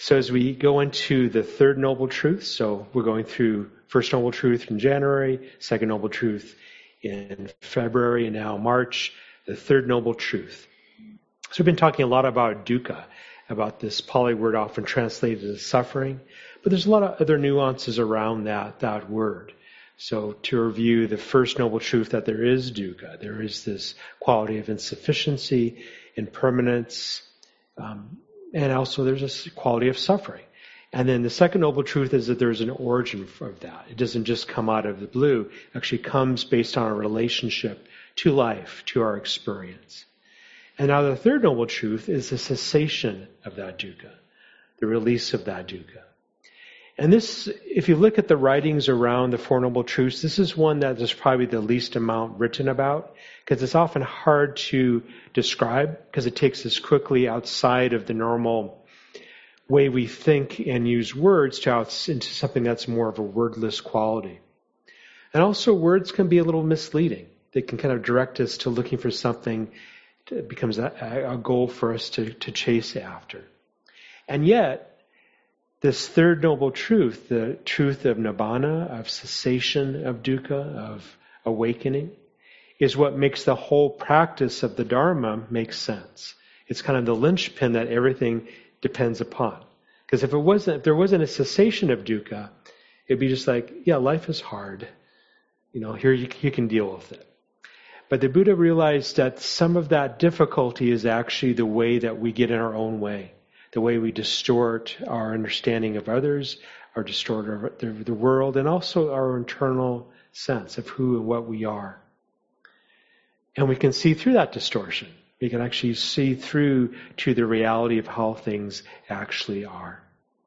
So as we go into the third noble truth, so we're going through first noble truth in January, second noble truth in February, and now March, the third noble truth. So we've been talking a lot about dukkha, about this Pali word often translated as suffering, but there's a lot of other nuances around that word. So to review the first noble truth, that there is dukkha, there is this quality of insufficiency, impermanence, and also there's this quality of suffering. And then the second noble truth is that there's an origin of that. It doesn't just come out of the blue. It actually comes based on our relationship to life, to our experience. And now the third noble truth is the cessation of that dukkha, the release of that dukkha. And this, if you look at the writings around the Four Noble Truths, this is one that there's probably the least amount written about, because it's often hard to describe, because it takes us quickly outside of the normal way we think and use words into something that's more of a wordless quality. And also words can be a little misleading. They can kind of direct us to looking for something that becomes a goal for us to chase after. And yet, this third noble truth, the truth of nibbana, of cessation of dukkha, of awakening, is what makes the whole practice of the Dharma make sense. It's kind of the linchpin that everything depends upon. Because if there wasn't a cessation of dukkha, it'd be just like, yeah, life is hard. Here you can deal with it. But the Buddha realized that some of that difficulty is actually the way that we get in our own way. The way we distort our understanding of others, or distort the world, and also our internal sense of who and what we are. And we can see through that distortion. We can actually see through to the reality of how things actually are.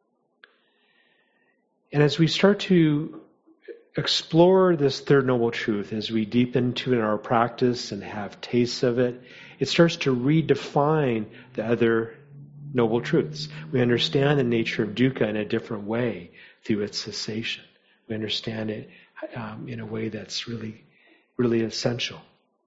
And as we start to explore this third noble truth, as we deepen into it in our practice and have tastes of it, it starts to redefine the other noble truths. We understand the nature of dukkha in a different way through its cessation. We understand it in a way that's really, really essential.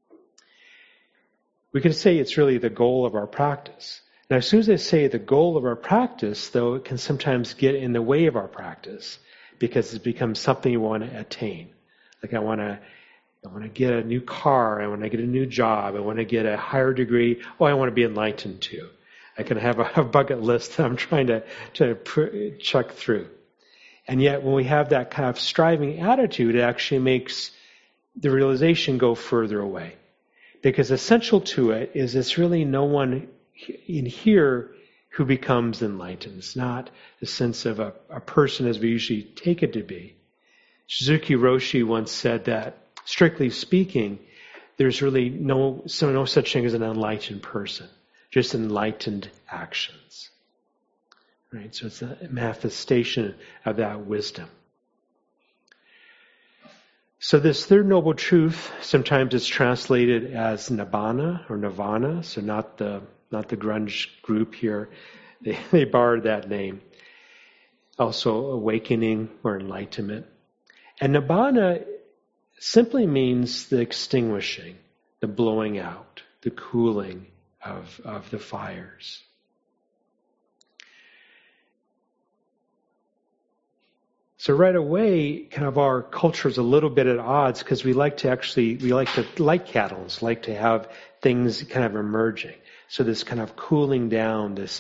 We can say it's really the goal of our practice. Now, as soon as I say the goal of our practice, though, it can sometimes get in the way of our practice because it becomes something you want to attain. Like I want to get a new car. I want to get a new job. I want to get a higher degree. Oh, I want to be enlightened too. I can have a bucket list that I'm trying to check through. And yet when we have that kind of striving attitude, it actually makes the realization go further away. Because essential to it is it's really no one in here who becomes enlightened. It's not the sense of a person as we usually take it to be. Suzuki Roshi once said that, strictly speaking, there's really no such thing as an enlightened person. Just enlightened actions. Right? So it's a manifestation of that wisdom. So this third noble truth, sometimes it's translated as nibbana or nirvana, so not the grunge group here. They borrowed that name. Also awakening or enlightenment. And nibbana simply means the extinguishing, the blowing out, the cooling of the fires. So right away, kind of our culture is a little bit at odds because we like to light candles, like to have things kind of emerging. So this kind of cooling down of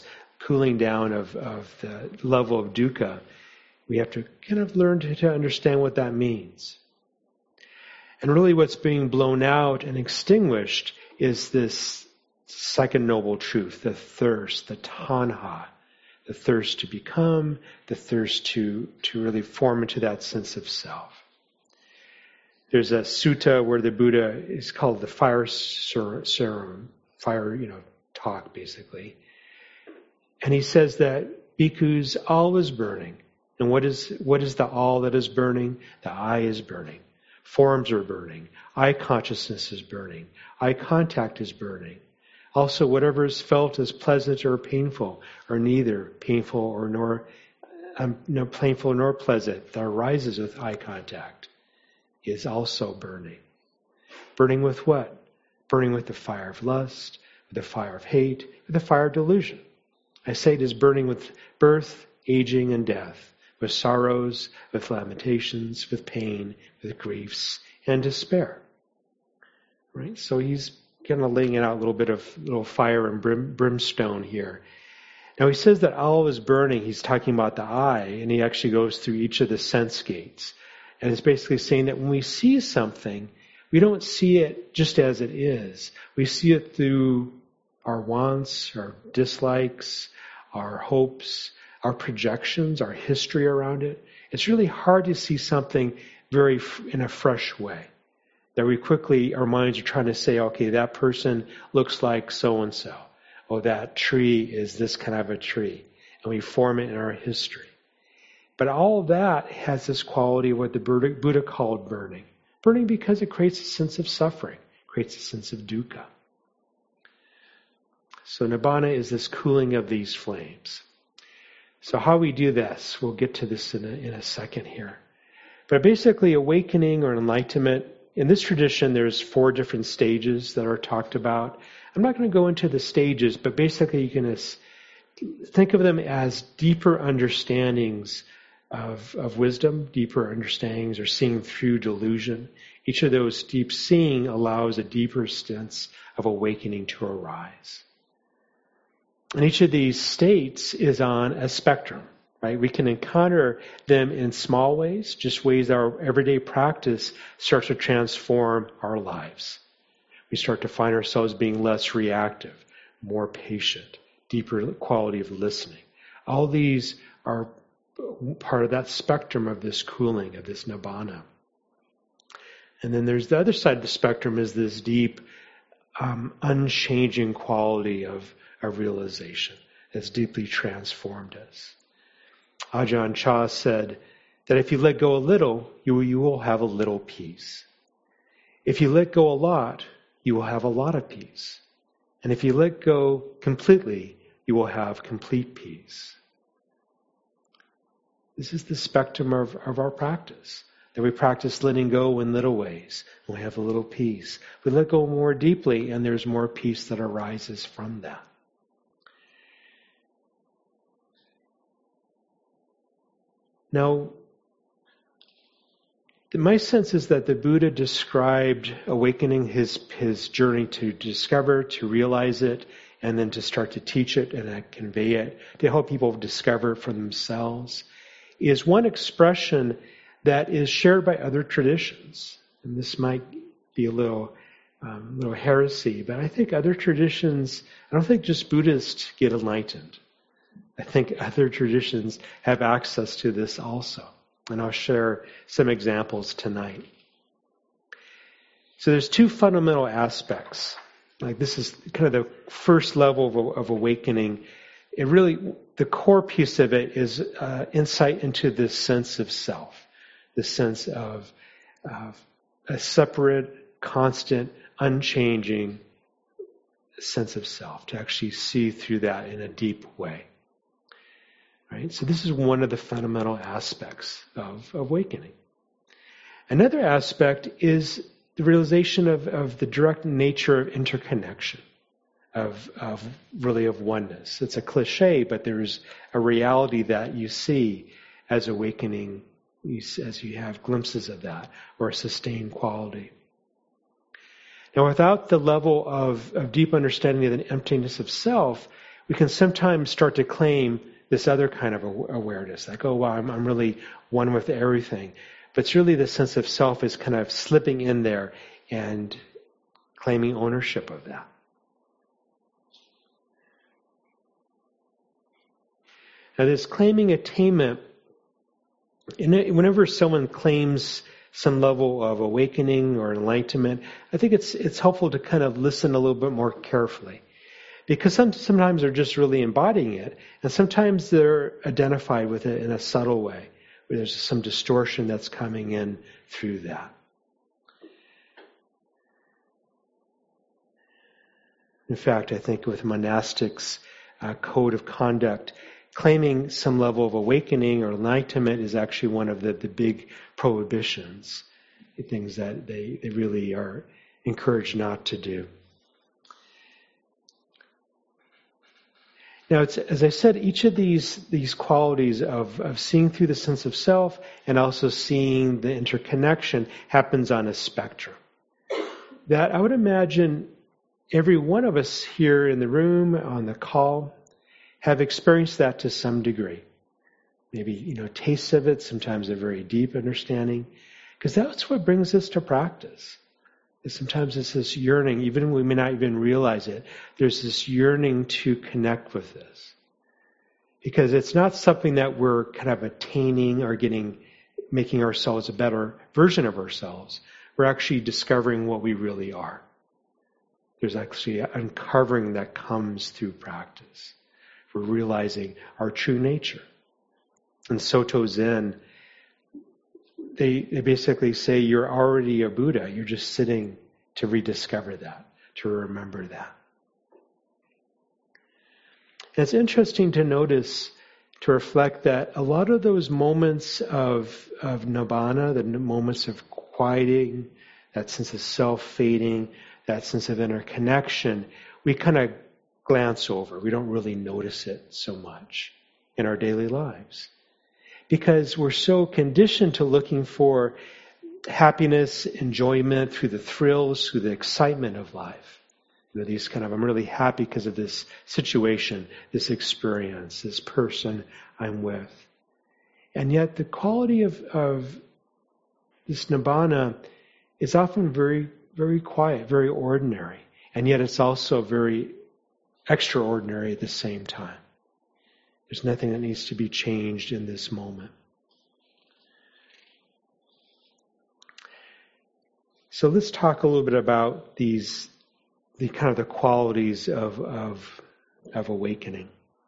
the level of dukkha, we have to kind of learn to understand what that means. And really what's being blown out and extinguished is this second noble truth, the thirst, the tanha, the thirst to become, the thirst to really form into that sense of self. There's a sutta where the Buddha is called the fire serum, talk basically. And he says that bhikkhus, all is burning. And what is the all that is burning? The I is burning. Forms are burning. I consciousness is burning. Eye contact is burning. Also, whatever is felt as pleasant or painful, or neither painful nor painful nor pleasant, that arises with eye contact, is also burning. Burning with what? Burning with the fire of lust, with the fire of hate, with the fire of delusion. I say it is burning with birth, aging, and death, with sorrows, with lamentations, with pain, with griefs, and despair. Right? So he's kind of laying it out a little bit of little fire and brimstone here. Now he says that all is burning. He's talking about the eye, and he actually goes through each of the sense gates. And it's basically saying that when we see something, we don't see it just as it is. We see it through our wants, our dislikes, our hopes, our projections, our history around it. It's really hard to see something in a fresh way. That we quickly, our minds are trying to say, okay, that person looks like so-and-so. Oh, that tree is this kind of a tree. And we form it in our history. But all of that has this quality of what the Buddha called burning. Burning because it creates a sense of suffering, creates a sense of dukkha. So nibbana is this cooling of these flames. So how we do this, we'll get to this in a second here. But basically awakening or enlightenment, in this tradition there's 4 different stages that are talked about. I'm not going to go into the stages, but basically you can think of them as deeper understandings of wisdom, deeper understandings or seeing through delusion. Each of those deep seeing allows a deeper sense of awakening to arise. And each of these states is on a spectrum, right? We can encounter them in small ways, just ways that our everyday practice starts to transform our lives. We start to find ourselves being less reactive, more patient, deeper quality of listening. All these are part of that spectrum of this cooling, of this nibbana. And then there's the other side of the spectrum is this deep, unchanging quality of realization that's deeply transformed us. Ajahn Chah said that if you let go a little, you will have a little peace. If you let go a lot, you will have a lot of peace. And if you let go completely, you will have complete peace. This is the spectrum of our practice. That we practice letting go in little ways, and we have a little peace. We let go more deeply, and there's more peace that arises from that. Now, my sense is that the Buddha described awakening his journey to discover, to realize it, and then to start to teach it and convey it, to help people discover it for themselves, is one expression that is shared by other traditions. And this might be a little heresy, but I think other traditions, I don't think just Buddhists get enlightened. I think other traditions have access to this also. And I'll share some examples tonight. So there's 2 fundamental aspects. Like this is kind of the first level of awakening. It really, the core piece of it is insight into this sense of self, the sense of a separate, constant, unchanging sense of self, to actually see through that in a deep way. Right? So this is one of the fundamental aspects of awakening. Another aspect is the realization of the direct nature of interconnection, of oneness. It's a cliche, but there's a reality that you see as awakening, as you have glimpses of that, or a sustained quality. Now, without the level of deep understanding of the emptiness of self, we can sometimes start to claim this other kind of awareness, like, oh, wow, I'm really one with everything. But it's really the sense of self is kind of slipping in there and claiming ownership of that. Now, this claiming attainment, whenever someone claims some level of awakening or enlightenment, I think it's helpful to kind of listen a little bit more carefully. Because sometimes they're just really embodying it, and sometimes they're identified with it in a subtle way, where there's some distortion that's coming in through that. In fact, I think with monastics' code of conduct, claiming some level of awakening or enlightenment is actually one of the big prohibitions, things that they really are encouraged not to do. Now, as I said, each of these qualities of seeing through the sense of self and also seeing the interconnection happens on a spectrum. That I would imagine every one of us here in the room, on the call, have experienced that to some degree. Maybe, tastes of it, sometimes a very deep understanding, because that's what brings us to practice. Sometimes it's this yearning, even when we may not even realize it, there's this yearning to connect with this. Because it's not something that we're kind of attaining or making ourselves a better version of ourselves. We're actually discovering what we really are. There's actually uncovering that comes through practice. We're realizing our true nature. And Soto Zen, they basically say you're already a Buddha. You're just sitting to rediscover that, to remember that. And it's interesting to notice, to reflect that a lot of those moments of nibbana, the moments of quieting, that sense of self fading, that sense of interconnection, we kind of glance over. We don't really notice it so much in our daily lives. Because we're so conditioned to looking for happiness, enjoyment through the thrills, through the excitement of life. These kind of, I'm really happy because of this situation, this experience, this person I'm with. And yet the quality of this nibbana is often very, very quiet, very ordinary. And yet it's also very extraordinary at the same time. There's nothing that needs to be changed in this moment. So let's talk a little bit about the qualities of awakening.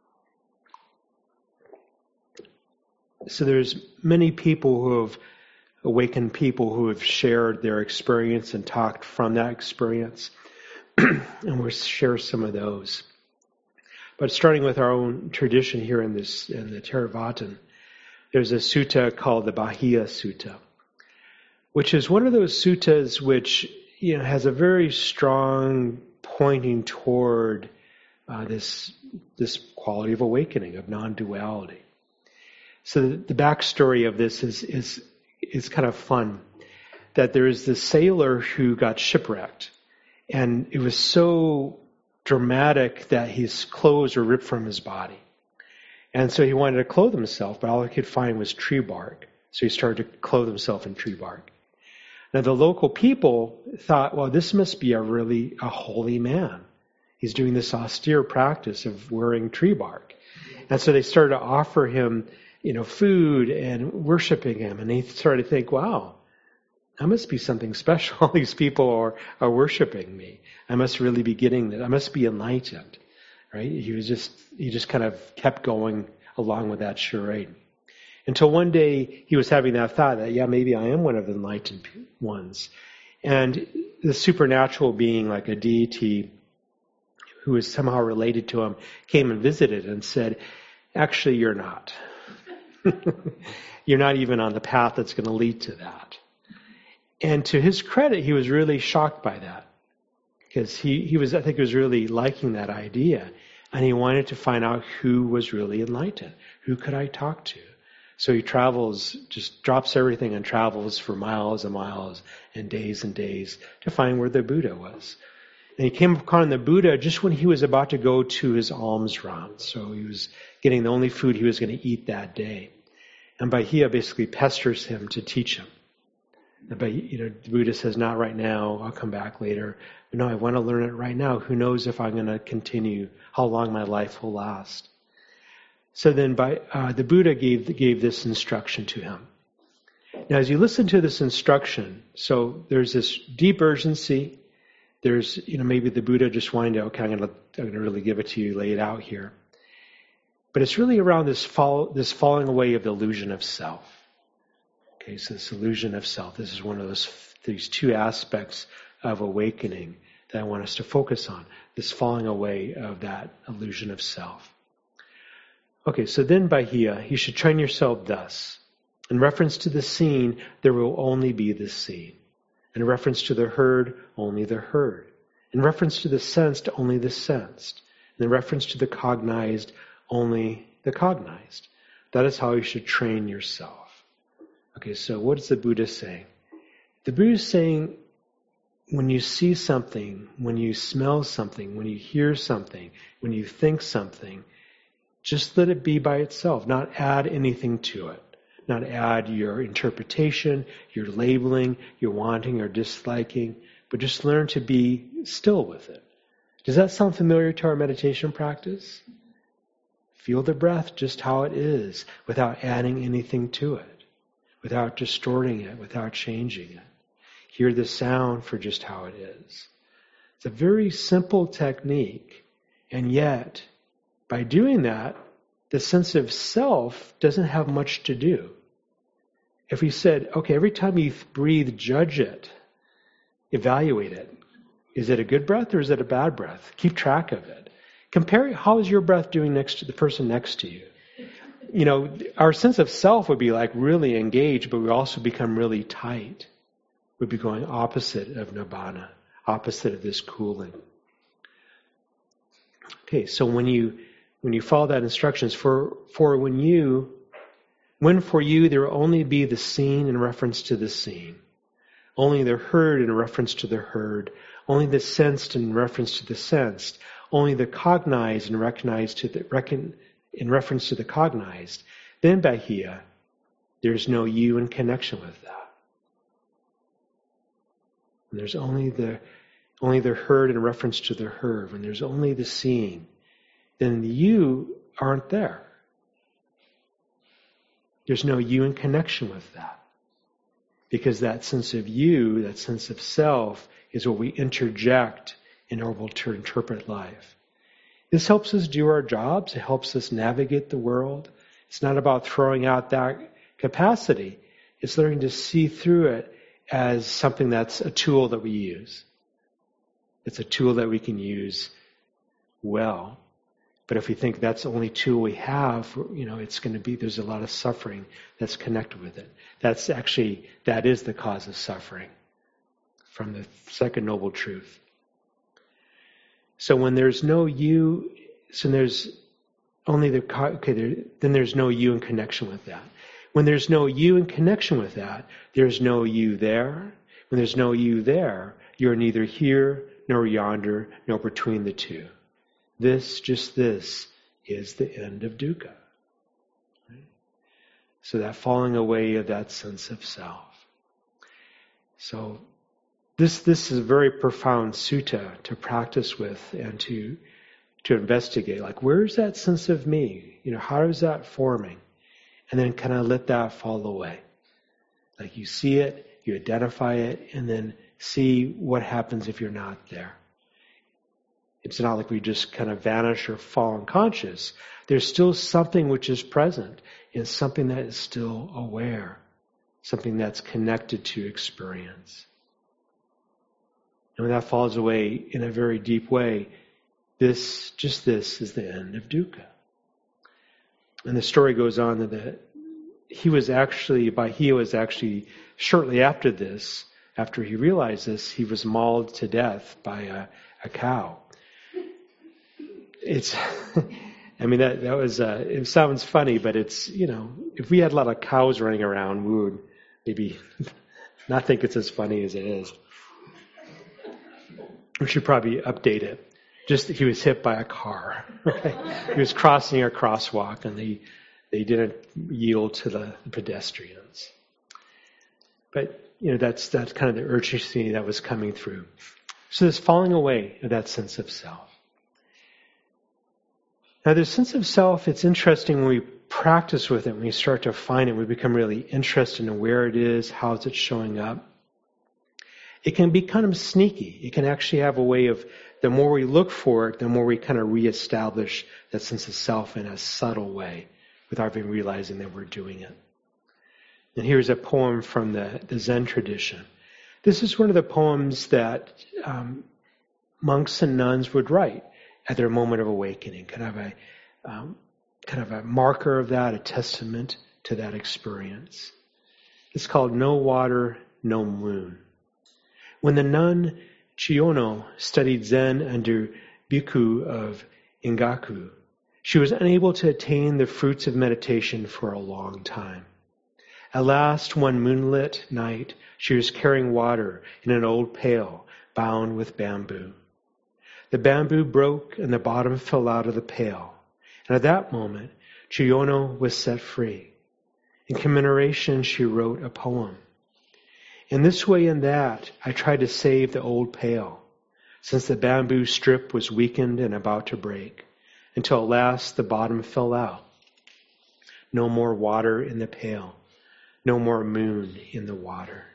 So there's many people who have awakened people who have shared their experience and talked from that experience. And we'll share some of those. But starting with our own tradition here in the Theravada, there's a sutta called the Bahiya Sutta, which is one of those suttas which has a very strong pointing toward this quality of awakening, of non-duality. So the backstory of this is kind of fun. That there is this sailor who got shipwrecked, and it was so dramatic that his clothes were ripped from his body. And so he wanted to clothe himself, but all he could find was tree bark. So he started to clothe himself in tree bark. Now the local people thought, well, this must be a holy man. He's doing this austere practice of wearing tree bark. And so they started to offer him, food and worshiping him. And they started to think, wow, that must be something special. All these people are worshiping me. I must really be getting that. I must be enlightened, right? He just kind of kept going along with that charade. Until one day he was having that thought that, yeah, maybe I am one of the enlightened ones. And the supernatural being, like a deity who is somehow related to him, came and visited and said, actually, you're not. You're not even on the path that's going to lead to that. And to his credit, he was really shocked by that. Because he was really liking that idea. And he wanted to find out who was really enlightened. Who could I talk to? So he travels, just drops everything and travels for miles and miles and days to find where the Buddha was. And he came upon the Buddha just when he was about to go to his alms round. So he was getting the only food he was going to eat that day. And Bahiya basically pesters him to teach him. But the Buddha says, not right now, I'll come back later. But no, I want to learn it right now. Who knows if I'm going to continue, how long my life will last. So then the Buddha gave this instruction to him. Now as you listen to this instruction, so there's this deep urgency. There's, maybe the Buddha just wanted to, okay, I'm going to really give it to you, lay it out here. But it's really around this falling away of the illusion of self. Okay, so this illusion of self. This is one of these two aspects of awakening that I want us to focus on. This falling away of that illusion of self. Okay, so then Bahiya, you should train yourself thus. In reference to the seen, there will only be the seen. In reference to the heard, only the heard. In reference to the sensed, only the sensed. In reference to the cognized, only the cognized. That is how you should train yourself. Okay, so what is the Buddha saying? The Buddha is saying, when you see something, when you smell something, when you hear something, when you think something, just let it be by itself, not add anything to it. Not add your interpretation, your labeling, your wanting or disliking, but just learn to be still with it. Does that sound familiar to our meditation practice? Feel the breath just how it is, without adding anything to it, without distorting it, without changing it. Hear the sound for just how it is. It's a very simple technique, and yet, by doing that, the sense of self doesn't have much to do. If we said, okay, every time you breathe, judge it, evaluate it. Is it a good breath or is it a bad breath? Keep track of it. Compare how is your breath doing next to the person next to you. You know, our sense of self would be like really engaged, but we also become really tight. We'd be going opposite of nibbana, opposite of this cooling. Okay, so when you follow that instructions, when for you there will only be the seen in reference to the seen, only the heard in reference to the heard, only the sensed in reference to the sensed, only the cognized in reference to the cognized, then Bahiya, there's no you in connection with that. And there's only the heard in reference to the heard. When there's only the seeing, then the you aren't there. There's no you in connection with that. Because that sense of you, that sense of self, is what we interject in order to interpret life. This helps us do our jobs. It helps us navigate the world. It's not about throwing out that capacity. It's learning to see through it as something that's a tool that we use. It's a tool that we can use well. But if we think that's the only tool we have, it's going to be, there's a lot of suffering that's connected with it. That is the cause of suffering from the second noble truth. So when there's no you, so there's only then there's no you in connection with that. When there's no you in connection with that, there's no you there. When there's no you there, you're neither here, nor yonder, nor between the two. Just this, is the end of dukkha. Right? So that falling away of that sense of self. So this is a very profound sutta to practice with and to investigate. Like, where's that sense of me? How is that forming? And then kind of let that fall away. Like you see it, you identify it, and then see what happens if you're not there. It's not like we just kind of vanish or fall unconscious. There's still something which is present and something that is still aware, something that's connected to experience. And when that falls away in a very deep way, this is the end of dukkha. And the story goes on that Bahiya was actually shortly after this, after he realized this, he was mauled to death by a cow. That was, it sounds funny, but it's, if we had a lot of cows running around, we would maybe not think it's as funny as it is. We should probably update it. Just that he was hit by a car. Right? He was crossing a crosswalk and they didn't yield to the pedestrians. But, that's kind of the urgency that was coming through. So this falling away of that sense of self. Now, the sense of self, it's interesting when we practice with it, when we start to find it, we become really interested in where it is, how is it showing up. It can be kind of sneaky. It can actually have a way of, the more we look for it, the more we kind of reestablish that sense of self in a subtle way, without even realizing that we're doing it. And here's a poem from the Zen tradition. This is one of the poems that monks and nuns would write at their moment of awakening, kind of a marker of that, a testament to that experience. It's called No Water, No Moon. When the nun Chiyono studied Zen under Bhikkhu of Ingaku. She was unable to attain the fruits of meditation for a long time. At last, one moonlit night, she was carrying water in an old pail bound with bamboo. The bamboo broke and the bottom fell out of the pail. And at that moment, Chiyono was set free. In commemoration, she wrote a poem. In this way and that, I tried to save the old pail, since the bamboo strip was weakened and about to break, until at last the bottom fell out. No more water in the pail. No more moon in the water.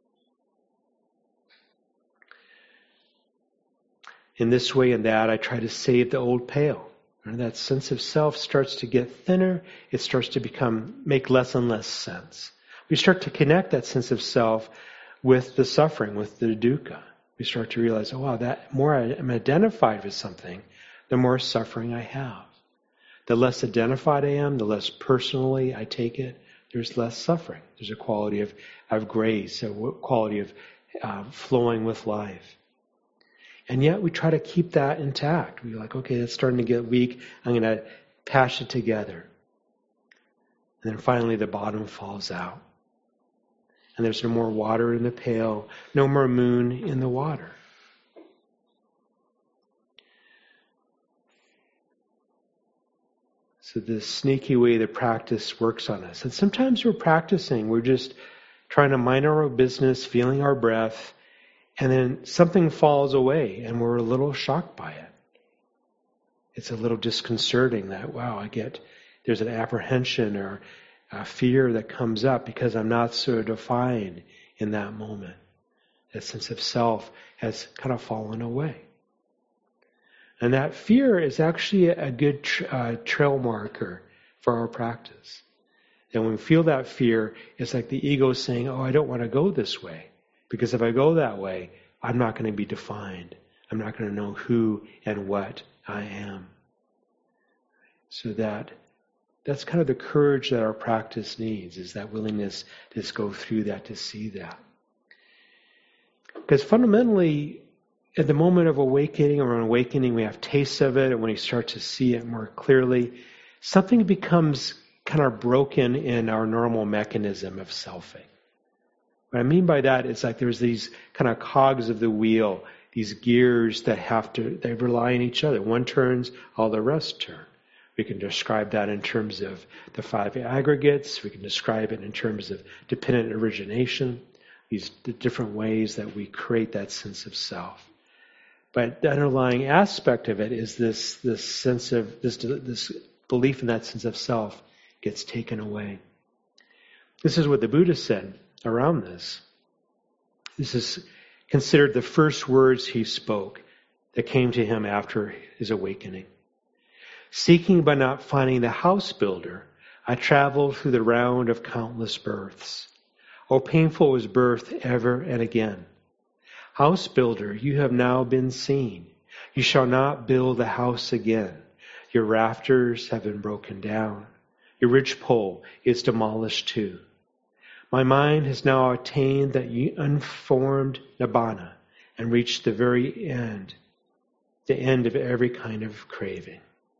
In this way and that, I try to save the old pail. And that sense of self starts to get thinner. It starts to make less and less sense. We start to connect that sense of self with the suffering, with the dukkha. We start to realize, oh wow, that more I am identified with something, the more suffering I have. The less identified I am, the less personally I take it, there's less suffering. There's a quality of grace, a quality of flowing with life. And yet we try to keep that intact. We're like, okay, it's starting to get weak. I'm going to patch it together. And then finally the bottom falls out. And there's no more water in the pail, no more moon in the water. So this sneaky way the practice works on us. And sometimes we're practicing, we're just trying to mind our own business, feeling our breath, and then something falls away and we're a little shocked by it. It's a little disconcerting that, wow, there's an apprehension or a fear that comes up because I'm not so defined in that moment. That sense of self has kind of fallen away. And that fear is actually a good trail marker for our practice. And when we feel that fear, it's like the ego saying, oh, I don't want to go this way. Because if I go that way, I'm not going to be defined. I'm not going to know who and what I am. So that's kind of the courage that our practice needs, is that willingness to just go through that, to see that. Because fundamentally, at the moment of awakening or an awakening, we have tastes of it, and when you start to see it more clearly, something becomes kind of broken in our normal mechanism of selfing. What I mean by that is like there's these kind of cogs of the wheel, these gears that they rely on each other. One turns, all the rest turn. We can describe that in terms of the 5 aggregates. We can describe it in terms of dependent origination, the different ways that we create that sense of self. But the underlying aspect of it is this sense of, this belief in that sense of self gets taken away. This is what the Buddha said around this. This is considered the first words he spoke that came to him after his awakening. Seeking but not finding the house builder, I traveled through the round of countless births. Oh, painful was birth ever and again. House builder, you have now been seen. You shall not build a house again. Your rafters have been broken down. Your ridgepole is demolished too. My mind has now attained that unformed nibbana and reached the very end, the end of every kind of craving.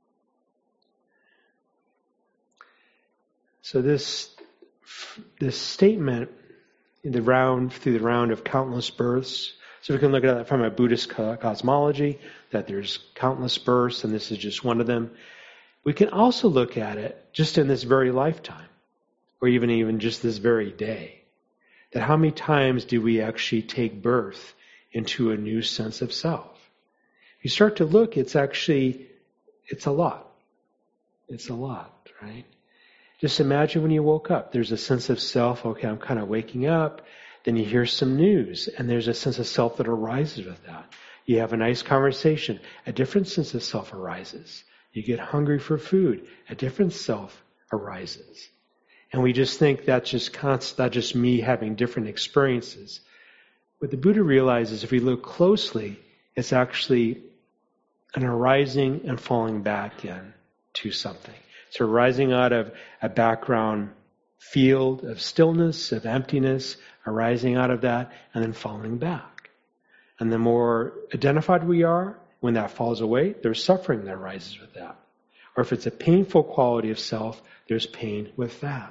So this statement through the round of countless births. So we can look at that from a Buddhist cosmology, that there's countless births, and this is just one of them. We can also look at it just in this very lifetime, or even just this very day. That how many times do we actually take birth into a new sense of self? If you start to look, it's a lot. It's a lot, right? Just imagine when you woke up, there's a sense of self, okay, I'm kind of waking up, then you hear some news, and there's a sense of self that arises with that. You have a nice conversation, a different sense of self arises. You get hungry for food, a different self arises. And we just think that's just me having different experiences. What the Buddha realizes, if we look closely, it's actually an arising and falling back into something. So arising out of a background field of stillness, of emptiness, arising out of that, and then falling back. And the more identified we are, when that falls away, there's suffering that arises with that. Or if it's a painful quality of self, there's pain with that.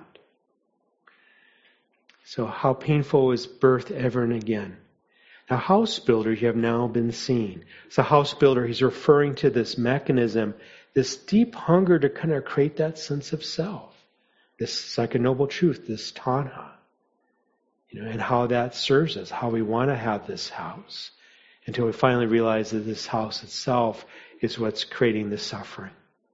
So how painful is birth ever and again? Now, house builder, you have now been seen. So house builder, he's referring to this mechanism, this deep hunger to kind of create that sense of self, this second noble truth, this tanha, and how that serves us, how we want to have this house, until we finally realize that this house itself is what's creating the suffering.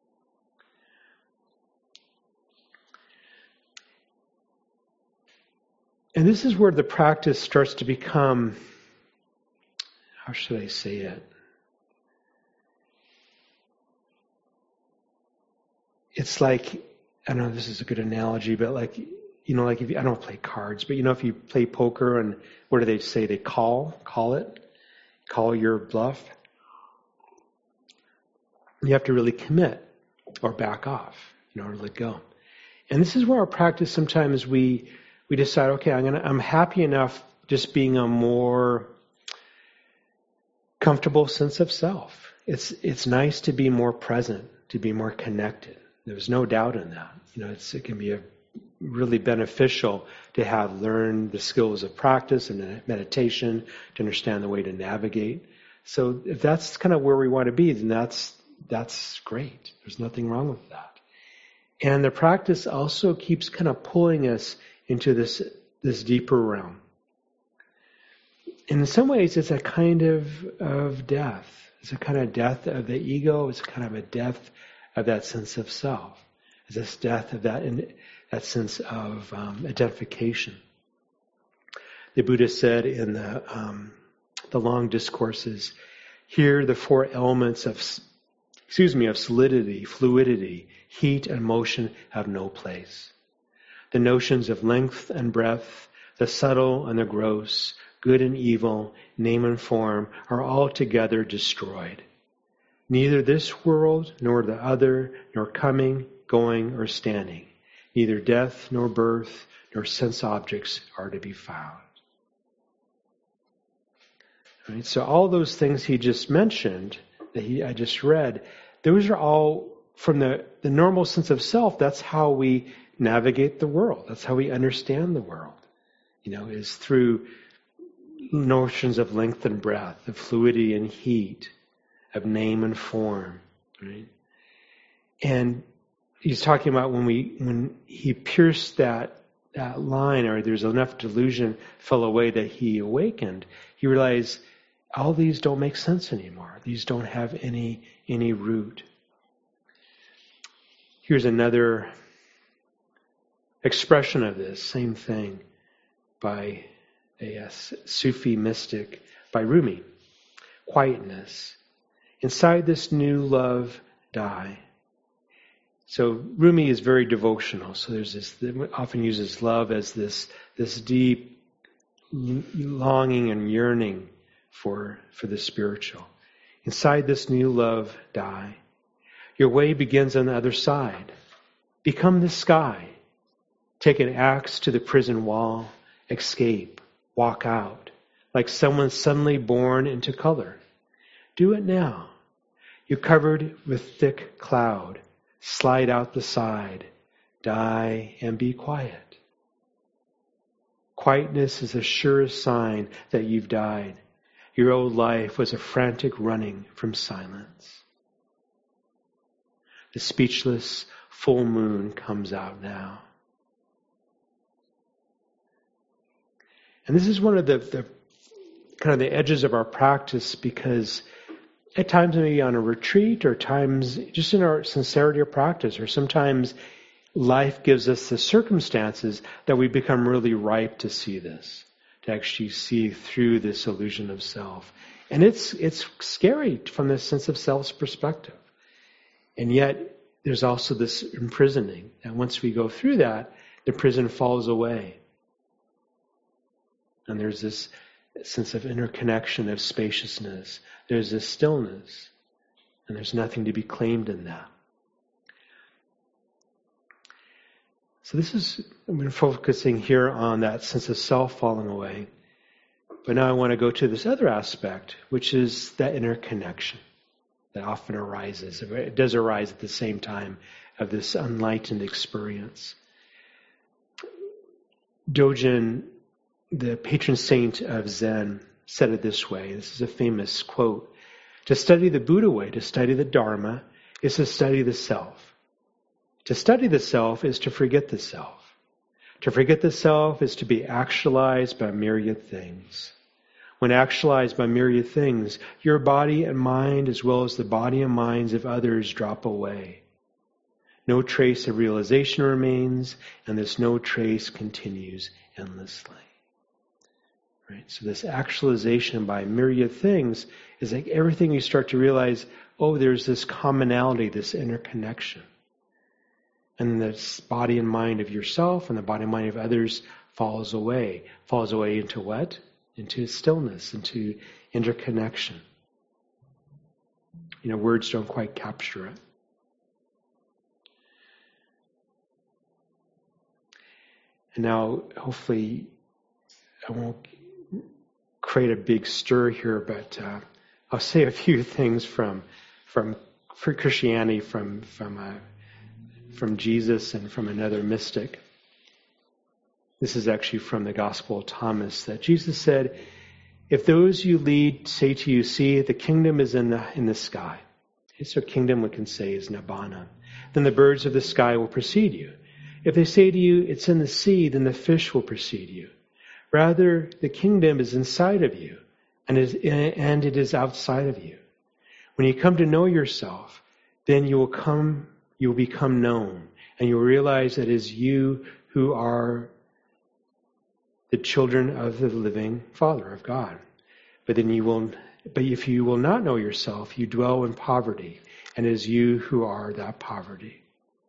And this is where the practice starts to become, how should I say it? It's like, I don't know if this is a good analogy, but like if you, I don't play cards, but if you play poker and what do they say? They call your bluff. You have to really commit or back off, or let go. And this is where our practice sometimes we decide, okay, I'm happy enough just being a more comfortable sense of self. It's nice to be more present, to be more connected. There's no doubt in that. It can be really beneficial to have learned the skills of practice and meditation to understand the way to navigate. So if that's kind of where we want to be, then that's great. There's nothing wrong with that. And the practice also keeps kind of pulling us into this deeper realm. In some ways, it's a kind of death. It's a kind of death of the ego. It's kind of a death of that sense of self. It's this death of that sense of identification. The Buddha said in the long discourses, here the four elements of solidity, fluidity, heat, and motion have no place. The notions of length and breadth, the subtle and the gross, good and evil, name and form, are altogether destroyed. Neither this world, nor the other, nor coming, going, or standing. Neither death, nor birth, nor sense objects are to be found. Right? So all those things he just mentioned, I just read, those are all from the normal sense of self. That's how we navigate the world. That's how we understand the world. Is through notions of length and breadth, of fluidity and heat, of name and form, right? And he's talking about when he pierced that line, or there's enough delusion fell away that he awakened, he realized all these don't make sense anymore. These don't have any root. Here's another expression of this same thing by a Sufi mystic, by Rumi. Quietness. Inside this new love die. So Rumi is very devotional. So there's this, often uses love as this deep longing and yearning for the spiritual. Inside this new love die. Your way begins on the other side. Become the sky. Take an axe to the prison wall. Escape. Walk out. Like someone suddenly born into color. Do it now. You're covered with thick cloud. Slide out the side. Die and be quiet. Quietness is the surest sign that you've died. Your old life was a frantic running from silence. The speechless full moon comes out now. And this is one of the kind of the edges of our practice, because at times maybe on a retreat, or times just in our sincerity of practice, or sometimes life gives us the circumstances that we become really ripe to see this, to actually see through this illusion of self. And it's scary from the sense of self's perspective. And yet there's also this imprisoning, that once we go through that, the prison falls away. And there's this sense of interconnection, of spaciousness. There's this stillness. And there's nothing to be claimed in that. So I'm focusing here on that sense of self falling away. But now I want to go to this other aspect, which is that interconnection. that often arises. It does arise at the same time of this enlightened experience. Dogen, the patron saint of Zen, said it this way. This is a famous quote. To study the Buddha way, to study the Dharma, is to study the self. To study the self is to forget the self. To forget the self is to be actualized by myriad things. When actualized by myriad things, your body and mind, as well as the body and minds of others, drop away. No trace of realization remains, and this no trace continues endlessly. Right? So this actualization by myriad things is like everything you start to realize, oh, there's this commonality, this interconnection. And this body and mind of yourself and the body and mind of others falls away. Falls away into what? Into stillness, into interconnection. Words don't quite capture it. And now, hopefully, I won't create a big stir here, but I'll say a few things for Christianity from Jesus and from another mystic. This is actually from the Gospel of Thomas, that Jesus said, if those you lead say to you, see, the kingdom is in the sky. So kingdom, we can say, is nibbana. Then the birds of the sky will precede you. If they say to you, it's in the sea, then the fish will precede you. Rather, the kingdom is inside of you, and it is outside of you. When you come to know yourself, then you will become known, and you will realize that it is you who are the children of the living Father of God. But if you will not know yourself, you dwell in poverty, and it is you who are that poverty.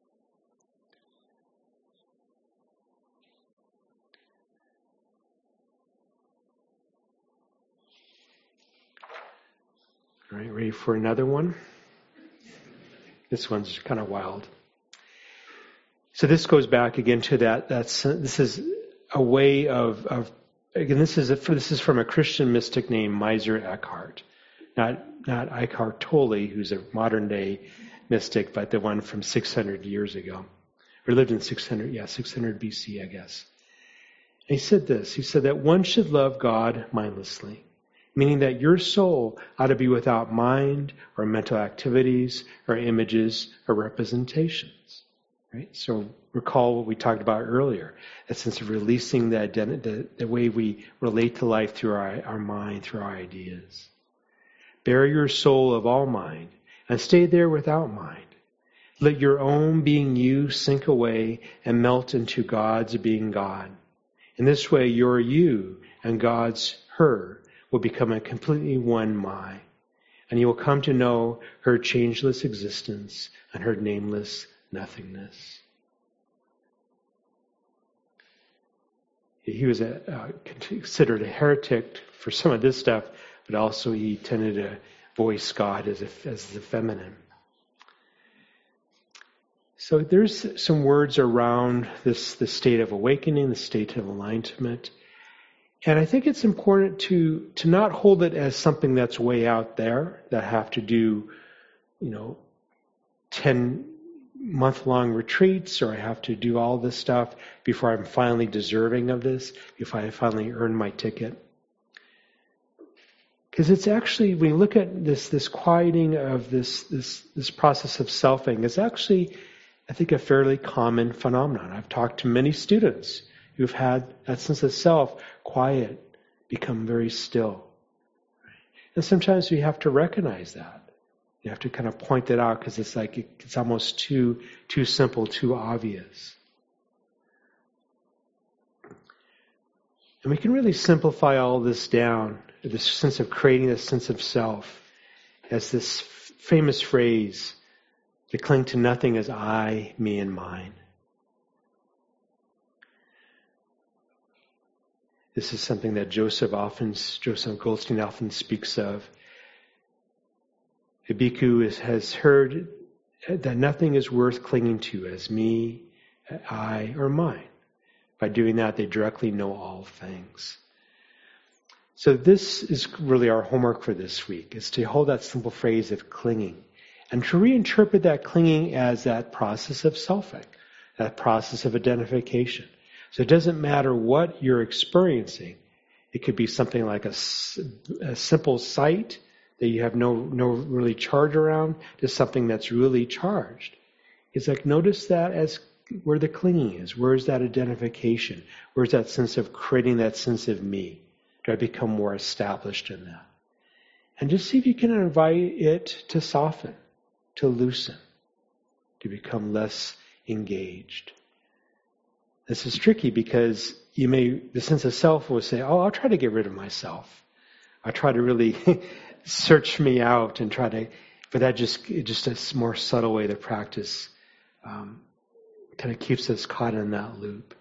All right, ready for another one? This one's kind of wild. So this goes back again to that. This is a way of again. This is from a Christian mystic named Miser Eckhart, not Eckhart Tolle, who's a modern day mystic, but the one from 600 years ago, or lived in 600 BC, I guess. And he said this. He said that one should love God mindlessly, meaning that your soul ought to be without mind or mental activities or images or representations. Right? So recall what we talked about earlier, that sense of releasing the identity, the way we relate to life through our mind, through our ideas. Bury your soul of all mind and stay there without mind. Let your own being you sink away and melt into God's being God. In this way, your you and God's her will become a completely one my, and you will come to know her changeless existence and her nameless nothingness. He was considered a heretic for some of this stuff, but also he tended to voice God as the feminine. So there's some words around the state of awakening, the state of enlightenment. And I think it's important to not hold it as something that's way out there, that have to do, 10-month-long retreats, or I have to do all this stuff before I'm finally deserving of this, before I finally earn my ticket. Because it's actually, when you look at this quieting of this process of selfing, it's actually, I think, a fairly common phenomenon. I've talked to many students who've had that sense of self quiet, become very still. And sometimes we have to recognize that. You have to kind of point that out, because it's like it's almost too simple, too obvious. And we can really simplify all this down, this sense of creating this sense of self, as this famous phrase, to cling to nothing as I, me, and mine. This is something that Joseph Goldstein often speaks of. A bhikkhu has heard that nothing is worth clinging to as me, I, or mine. By doing that, they directly know all things. So this is really our homework for this week, is to hold that simple phrase of clinging and to reinterpret that clinging as that process of selfing, that process of identification. So it doesn't matter what you're experiencing. It could be something like a simple sight that you have no really charge around to something that's really charged. It's like, notice that as where the clinging is. Where's that identification? Where's that sense of creating that sense of me? Do I become more established in that? And just see if you can invite it to soften, to loosen, to become less engaged. This is tricky because the sense of self will say, oh, I'll try to get rid of myself. I'll try to really search me out and but that just a more subtle way to practice kind of keeps us caught in that loop.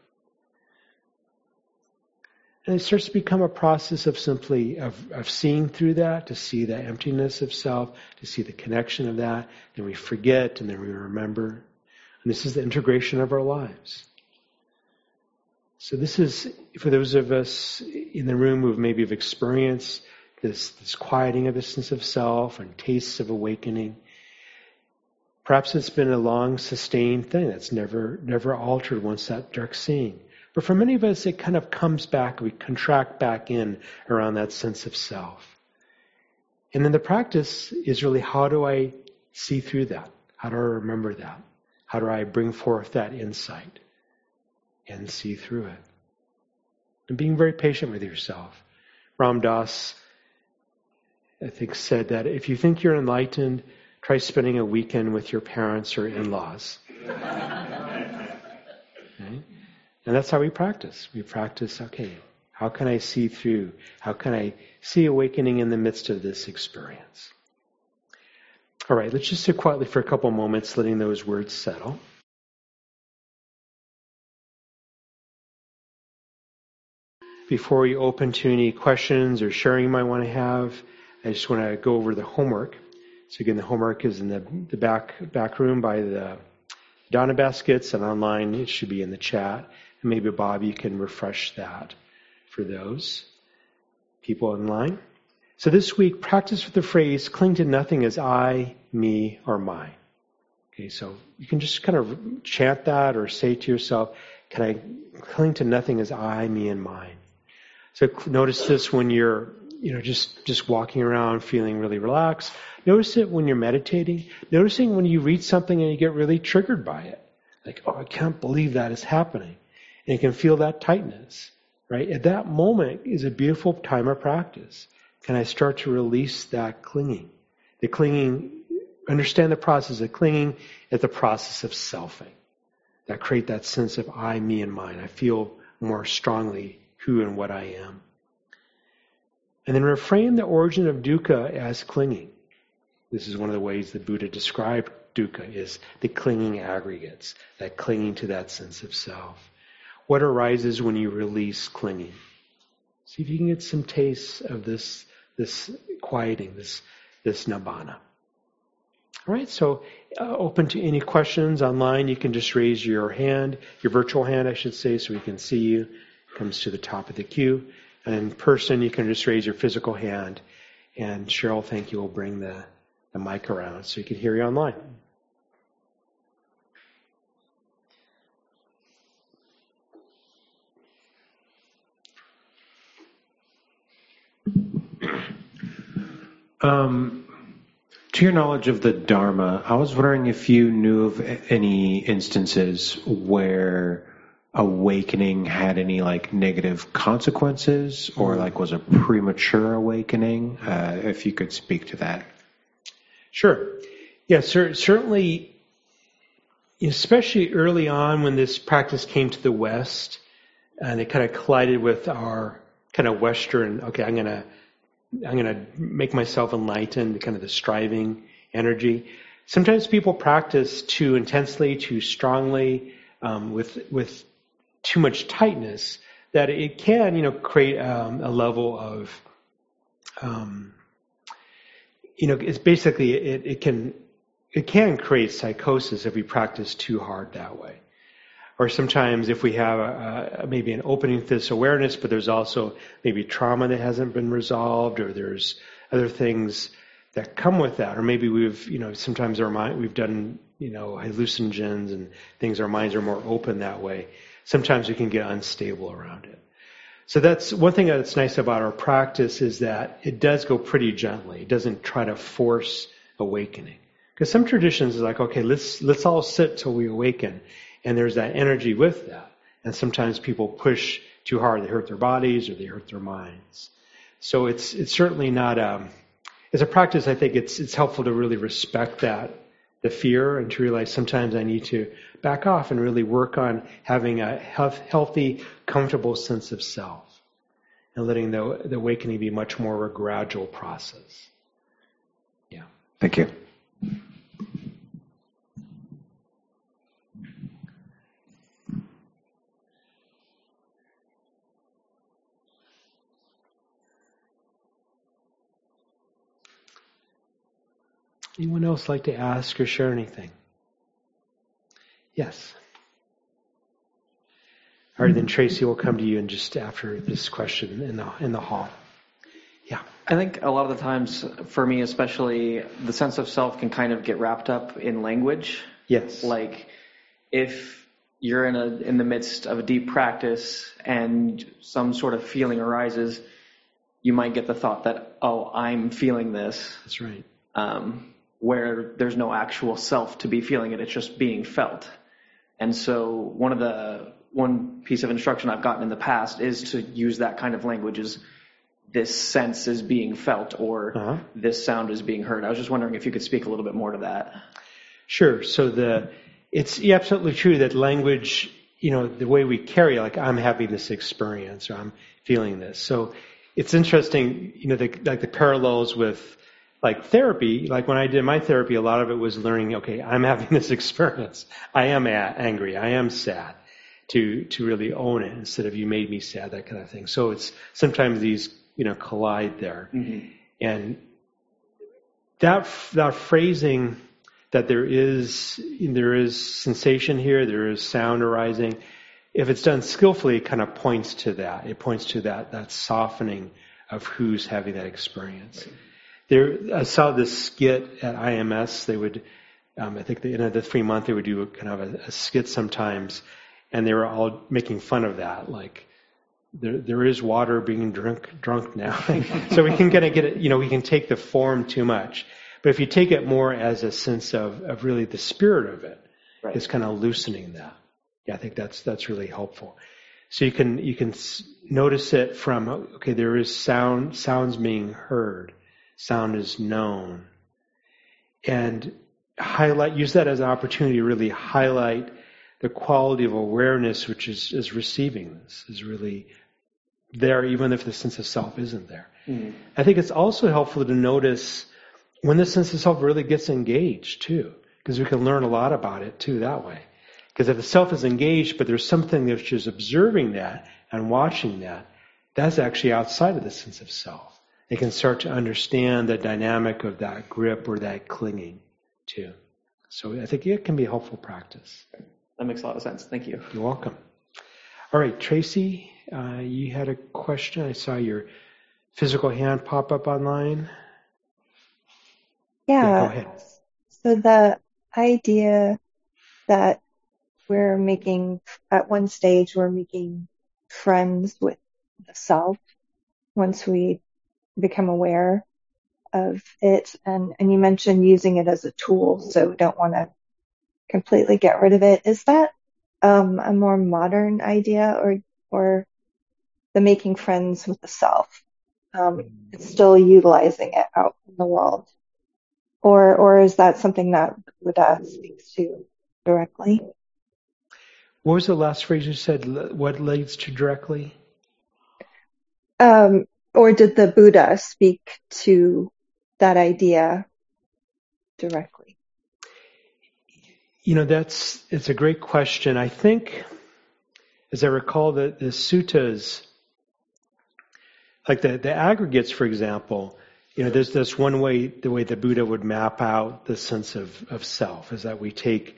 And it starts to become a process of simply of seeing through that, to see the emptiness of self, to see the connection of that. Then we forget and then we remember. And this is the integration of our lives. So this is, for those of us in the room who maybe have experienced this quieting of the sense of self and tastes of awakening, perhaps it's been a long, sustained thing that's never altered once that dark seeing. But for many of us, it kind of comes back, we contract back in around that sense of self. And then the practice is really, how do I see through that? How do I remember that? How do I bring forth that insight and see through it? And being very patient with yourself. Ram Dass, I think, said that if you think you're enlightened, try spending a weekend with your parents or in-laws. Okay? And that's how we practice. We practice, okay, how can I see through? How can I see awakening in the midst of this experience? All right, let's just sit quietly for a couple moments, letting those words settle. Before we open to any questions or sharing you might want to have, I just want to go over the homework. So again, the homework is in the back room by the Donna baskets, and online it should be in the chat. And maybe Bob, you can refresh that for those people online. So this week, practice with the phrase, cling to nothing as I, me, or mine. Okay, so you can just kind of chant that or say to yourself, can I cling to nothing as I, me, and mine? So notice this when you're just walking around feeling really relaxed. Notice it when you're meditating. Noticing when you read something and you get really triggered by it. Like, oh, I can't believe that is happening. And you can feel that tightness, right? At that moment is a beautiful time of practice. Can I start to release that clinging? The clinging, understand the process of clinging as the process of selfing. That create that sense of I, me, and mine. I feel more strongly who and what I am. And then reframe the origin of dukkha as clinging. This is one of the ways the Buddha described dukkha, is the clinging aggregates, that clinging to that sense of self. What arises when you release clinging? See if you can get some taste of this quieting, this nibbana. All right, so open to any questions online. You can just raise your hand, your virtual hand, I should say, so we can see you. It comes to the top of the queue. And in person, you can just raise your physical hand. And Cheryl, thank you, will bring the mic around so you can hear you online. To your knowledge of the Dharma, I was wondering if you knew of any instances where awakening had any negative consequences, or was a premature awakening, if you could speak to that. Sure. Yeah, certainly, especially early on when this practice came to the West, and it kind of collided with our kind of Western, okay, I'm going to make myself enlightened, kind of the striving energy. Sometimes people practice too intensely, too strongly, with too much tightness, that it can, create a level of, it's basically it can create psychosis if we practice too hard that way. Or sometimes if we have maybe an opening to this awareness, but there's also maybe trauma that hasn't been resolved, or there's other things that come with that. Or maybe sometimes our mind, we've done, hallucinogens and things, our minds are more open that way. Sometimes we can get unstable around it. So that's one thing that's nice about our practice, is that it does go pretty gently. It doesn't try to force awakening. Because some traditions is like, okay, let's all sit till we awaken. And there's that energy with that. And sometimes people push too hard. They hurt their bodies or they hurt their minds. So it's certainly not as a practice, I think it's helpful to really respect that, the fear, and to realize sometimes I need to back off and really work on having a healthy, comfortable sense of self, and letting the awakening be much more a gradual process. Yeah. Thank you. Anyone else like to ask or share anything? Yes. All right, then Tracy will come to you and just after this question in the hall. Yeah. I think a lot of the times, for me especially, the sense of self can kind of get wrapped up in language. Yes. Like if you're in the midst of a deep practice and some sort of feeling arises, you might get the thought that, oh, I'm feeling this. That's right. Where there's no actual self to be feeling it, it's just being felt. And so one piece of instruction I've gotten in the past is to use that kind of language as this sense is being felt, or this sound is being heard. I was just wondering if you could speak a little bit more to that. Sure. So it's absolutely true that language, the way we carry, like I'm having this experience or I'm feeling this. So it's interesting, like the parallels with like therapy, like when I did my therapy, a lot of it was learning, okay, I'm having this experience. I am angry. I am sad, to really own it instead of you made me sad, that kind of thing. So it's sometimes these, collide there. Mm-hmm. And that phrasing that there is sensation here, there is sound arising. If it's done skillfully, it kind of points to that. It points to that softening of who's having that experience. Right. I saw this skit at IMS. They would, I think the 3 month, they would do kind of a skit sometimes, and they were all making fun of that. Like, there is water being drunk now. So we can kind of get it, we can take the form too much. But if you take it more as a sense of really the spirit of it, right, it's kind of loosening that. Yeah, I think that's really helpful. So you can notice it from, okay, there is sounds being heard. Sound is known. And use that as an opportunity to really highlight the quality of awareness which is receiving this, is really there, even if the sense of self isn't there. Mm-hmm. I think it's also helpful to notice when the sense of self really gets engaged too, because we can learn a lot about it too that way. Because if the self is engaged, but there's something that's just observing that and watching that, that's actually outside of the sense of self. They can start to understand the dynamic of that grip or that clinging too. So I think it can be a helpful practice. That makes a lot of sense. Thank you. You're welcome. All right, Tracy, you had a question. I saw your physical hand pop up online. Yeah. Go ahead. So the idea that at one stage, we're making friends with the self once we become aware of it. And you mentioned using it as a tool, so we don't want to completely get rid of it. Is that a more modern idea, or the making friends with the self? It's still utilizing it out in the world? Or is that something that Buddha speaks to directly? What was the last phrase you said? What leads to directly? Or did the Buddha speak to that idea directly? It's a great question. I think, as I recall, the suttas, like the aggregates, for example, that's one way, the way the Buddha would map out the sense of self, is that we take,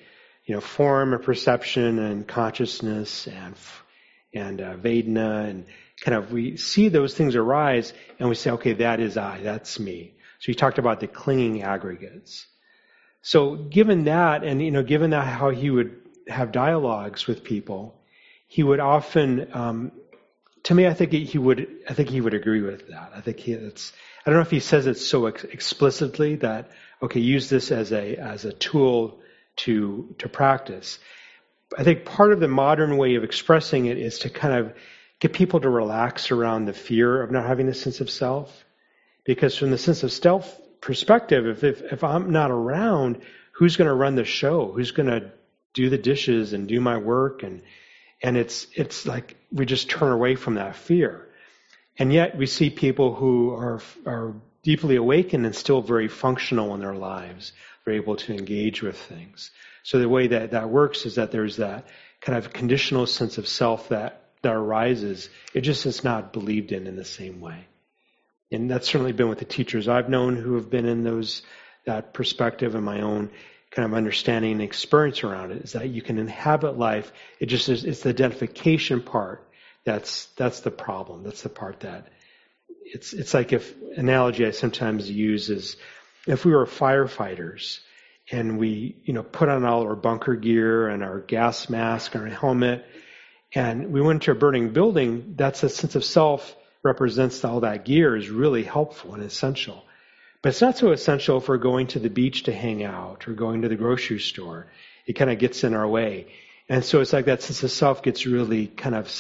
form and perception and consciousness and Vedana, and kind of we see those things arise and we say, okay, that is I, that's me. So he talked about the clinging aggregates. So given that, and given that how he would have dialogues with people, he would often, to me, I think he would agree with that. I think I don't know if he says it so explicitly that, okay, use this as a tool to practice. I think part of the modern way of expressing it is to kind of get people to relax around the fear of not having a sense of self. Because from the sense of self perspective, if I'm not around, who's going to run the show? Who's going to do the dishes and do my work? And it's like we just turn away from that fear. And yet we see people who are deeply awakened and still very functional in their lives. They're able to engage with things. So the way that works is that there's that kind of conditional sense of self that arises. It just is not believed in the same way. And that's certainly been with the teachers I've known who have been in that perspective, and my own kind of understanding and experience around it, is that you can inhabit life. It's the identification part that's the problem. That's the part that it's like, if analogy I sometimes use is if we were firefighters and we put on all our bunker gear and our gas mask and our helmet, and we went to a burning building, that's a sense of self represents all that gear is really helpful and essential. But it's not so essential if we're going to the beach to hang out or going to the grocery store. It kind of gets in our way. And so it's like that sense of self gets really kind of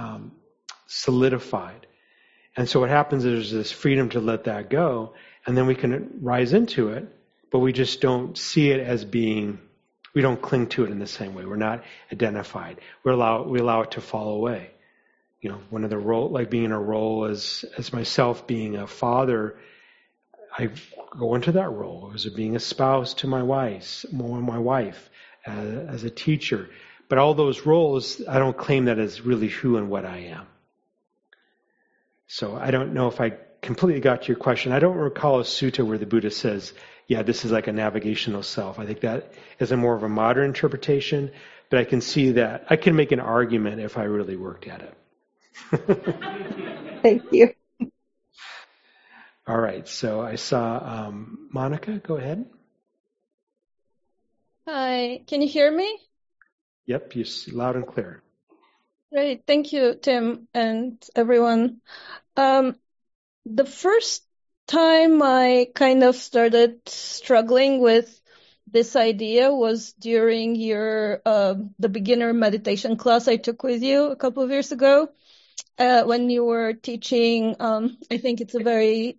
solidified. And so what happens is there's this freedom to let that go, and then we can rise into it, but we just don't see it as being, we don't cling to it in the same way. We're not identified. We allow it to fall away. One of the role, like being in a role as myself being a father, I go into that role as being a spouse to my wife, as a teacher. But all those roles, I don't claim that as really who and what I am. So I don't know if I completely got to your question. I don't recall a sutta where the Buddha says, yeah, this is like a navigational self. I think that is a more of a modern interpretation, but I can see that I can make an argument if I really worked at it. Thank you. All right, so I saw Monica. Go ahead. Hi, can you hear me? Yep, you're loud and clear. Great, thank you, Tim, and everyone. The first time I kind of started struggling with this idea was during the beginner meditation class I took with you a couple of years ago. When you were teaching, I think it's a very,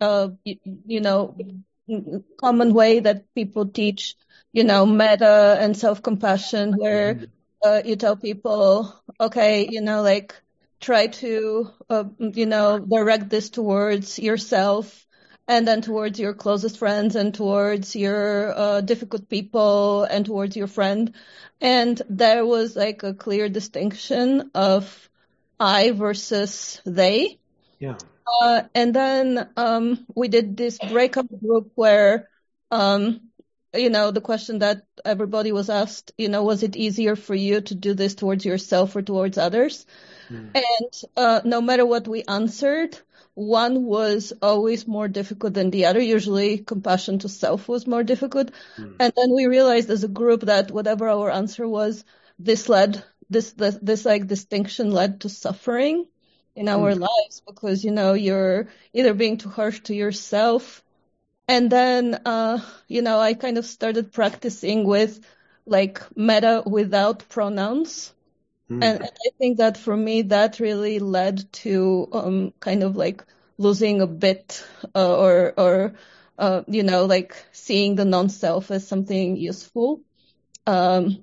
common way that people teach, metta and self-compassion, where you tell people, okay, try to, direct this towards yourself, and then towards your closest friends, and towards your difficult people, and towards your friend. And there was like a clear distinction of I versus they. Yeah. And then we did this breakout group where, the question that everybody was asked, was it easier for you to do this towards yourself or towards others? And no matter what we answered, one was always more difficult than the other. Usually compassion to self was more difficult. And then we realized as a group that whatever our answer was, this like distinction led to suffering in our lives, because, you're either being too harsh to yourself. And then, I kind of started practicing with like metta without pronouns. And I think that for me, that really led to kind of like losing a bit or seeing the non-self as something useful. And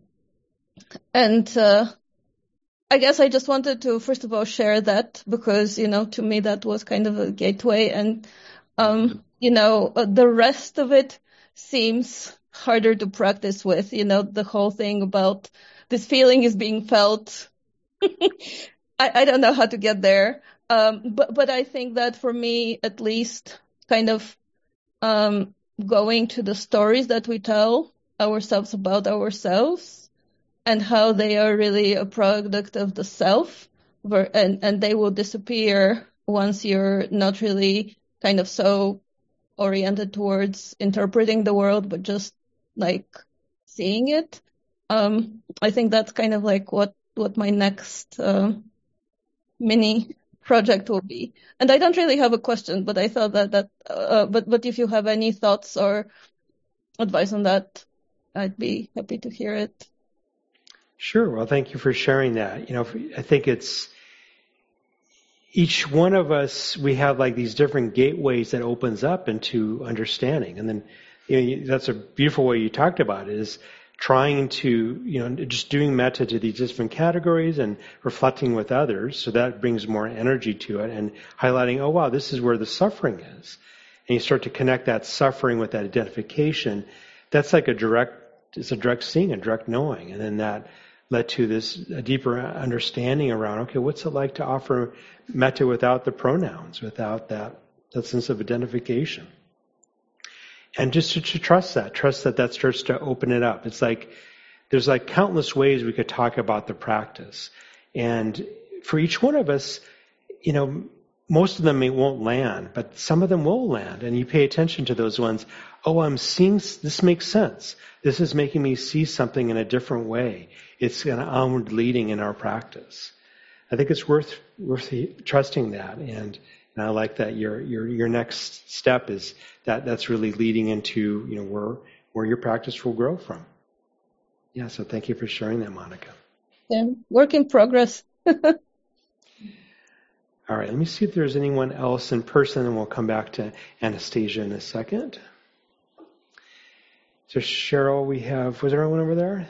I guess I just wanted to, first of all, share that because, to me, that was kind of a gateway. And, the rest of it seems harder to practice with, the whole thing about this feeling is being felt. I don't know how to get there. But I think that for me, at least, kind of going to the stories that we tell ourselves about ourselves and how they are really a product of the self, and they will disappear once you're not really kind of so oriented towards interpreting the world, but just like seeing it. I think that's kind of like what my next mini project will be. And I don't really have a question, but I thought but if you have any thoughts or advice on that, I'd be happy to hear it. Sure. Well, thank you for sharing that. I think it's each one of us, we have like these different gateways that opens up into understanding. And then, that's a beautiful way you talked about it, is trying to, just doing metta to these different categories and reflecting with others. So that brings more energy to it, and highlighting, oh, wow, this is where the suffering is. And you start to connect that suffering with that identification. That's like it's a direct seeing, a direct knowing. And then that led to a deeper understanding around, okay, what's it like to offer metta without the pronouns, without that sense of identification? And just to trust that starts to open it up. It's like, there's like countless ways we could talk about the practice. And for each one of us, most of them won't land, but some of them will land. And you pay attention to those ones. Oh, I'm seeing, this makes sense. This is making me see something in a different way. It's an onward leading in our practice. I think it's worth trusting that. And I like that your next step is that's really leading into, where your practice will grow from. Yeah, so thank you for sharing that, Monica. Yeah, work in progress. All right, let me see if there's anyone else in person, and we'll come back to Anastasia in a second. So Cheryl, was there anyone over there?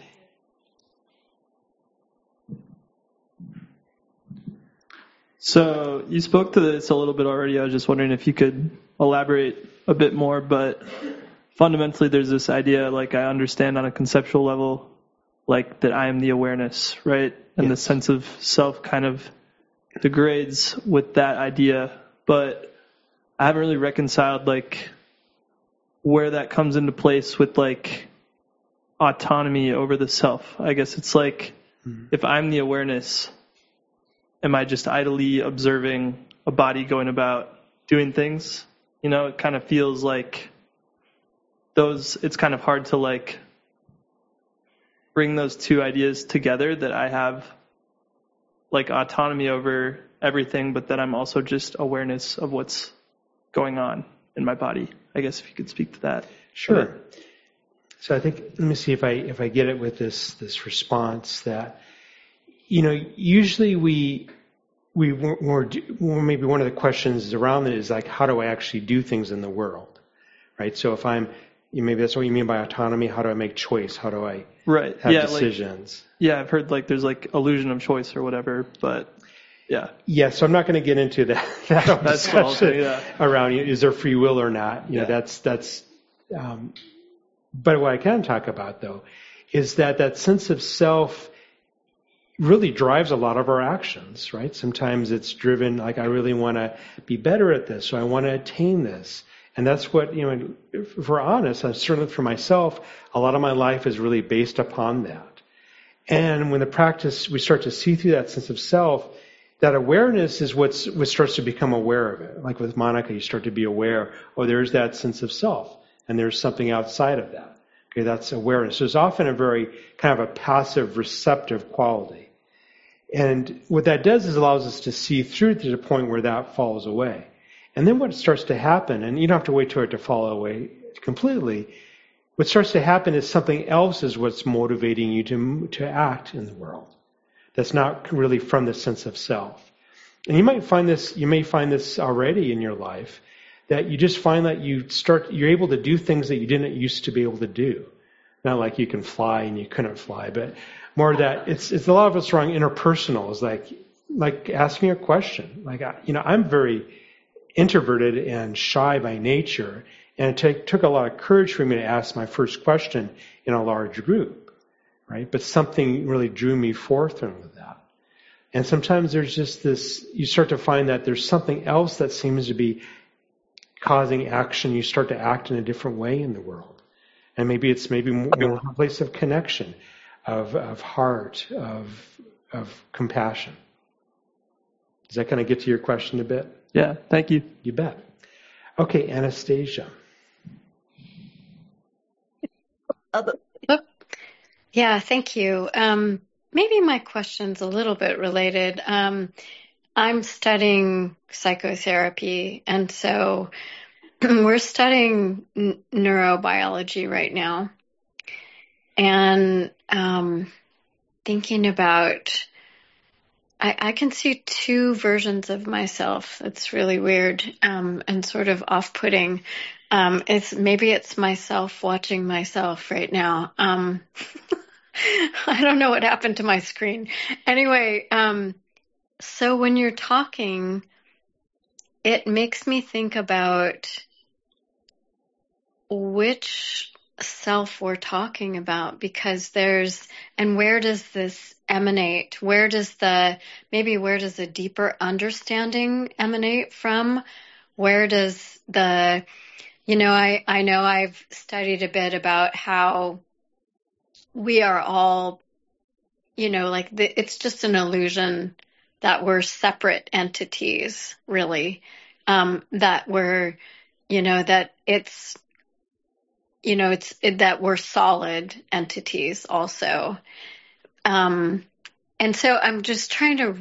So you spoke to this a little bit already. I was just wondering if you could elaborate a bit more, but fundamentally there's this idea, like I understand on a conceptual level, like that I am the awareness, right? And the sense of self kind of degrades with that idea, but I haven't really reconciled like where that comes into place with like autonomy over the self. I guess it's like, if I'm the awareness, am I just idly observing a body going about doing things? It kind of feels like it's kind of hard to like bring those two ideas together, that I have like autonomy over everything, but that I'm also just awareness of what's going on in my body. I guess if you could speak to that. Sure. So I think, let me see if I get it with this response that, usually we maybe one of the questions around it is like, how do I actually do things in the world, right? So if maybe that's what you mean by autonomy. How do I make choice? How do I have decisions? I've heard like there's like illusion of choice or whatever, but yeah. Yeah, so I'm not going to get into that that's discussion around is there free will or not. But what I can talk about though is that sense of self really drives a lot of our actions, right? Sometimes it's driven like, I really want to be better at this, so I want to attain this. And that's what, if we're honest, certainly for myself, a lot of my life is really based upon that. And when the practice, we start to see through that sense of self, that awareness is what starts to become aware of it. Like with Monica, you start to be aware, there's that sense of self, and there's something outside of that. Okay, that's awareness. There's often a very kind of a passive, receptive quality. And what that does is allows us to see through to the point where that falls away. And then what starts to happen, and you don't have to wait for it to fall away completely, what starts to happen is something else is what's motivating you to act in the world. That's not really from the sense of self. And you may find this already in your life, that you just find that you're able to do things that you didn't used to be able to do. Not like you can fly and you couldn't fly, but more that it's a lot of it's wrong interpersonal. It's like ask me a question. Like, I'm very introverted and shy by nature, and it took a lot of courage for me to ask my first question in a large group, right? But something really drew me forth with that. And sometimes there's just you start to find that there's something else that seems to be causing action. You start to act in a different way in the world. And maybe it's more a place of connection. of heart, of compassion. Does that kind of get to your question a bit? Yeah, thank you. You bet. Okay, Anastasia. Yeah, thank you. Maybe my question's a little bit related. I'm studying psychotherapy, and so we're studying neurobiology right now. And thinking about, I can see two versions of myself. It's really weird and sort of off-putting. Maybe it's myself watching myself right now. I don't know what happened to my screen. Anyway, so when you're talking, it makes me think about which self we're talking about, because and where does this emanate? Where does a deeper understanding emanate from? Where does I know I've studied a bit about how we are all, it's just an illusion that we're separate entities, really, that we're, that it's, that we're solid entities also. And so I'm just trying to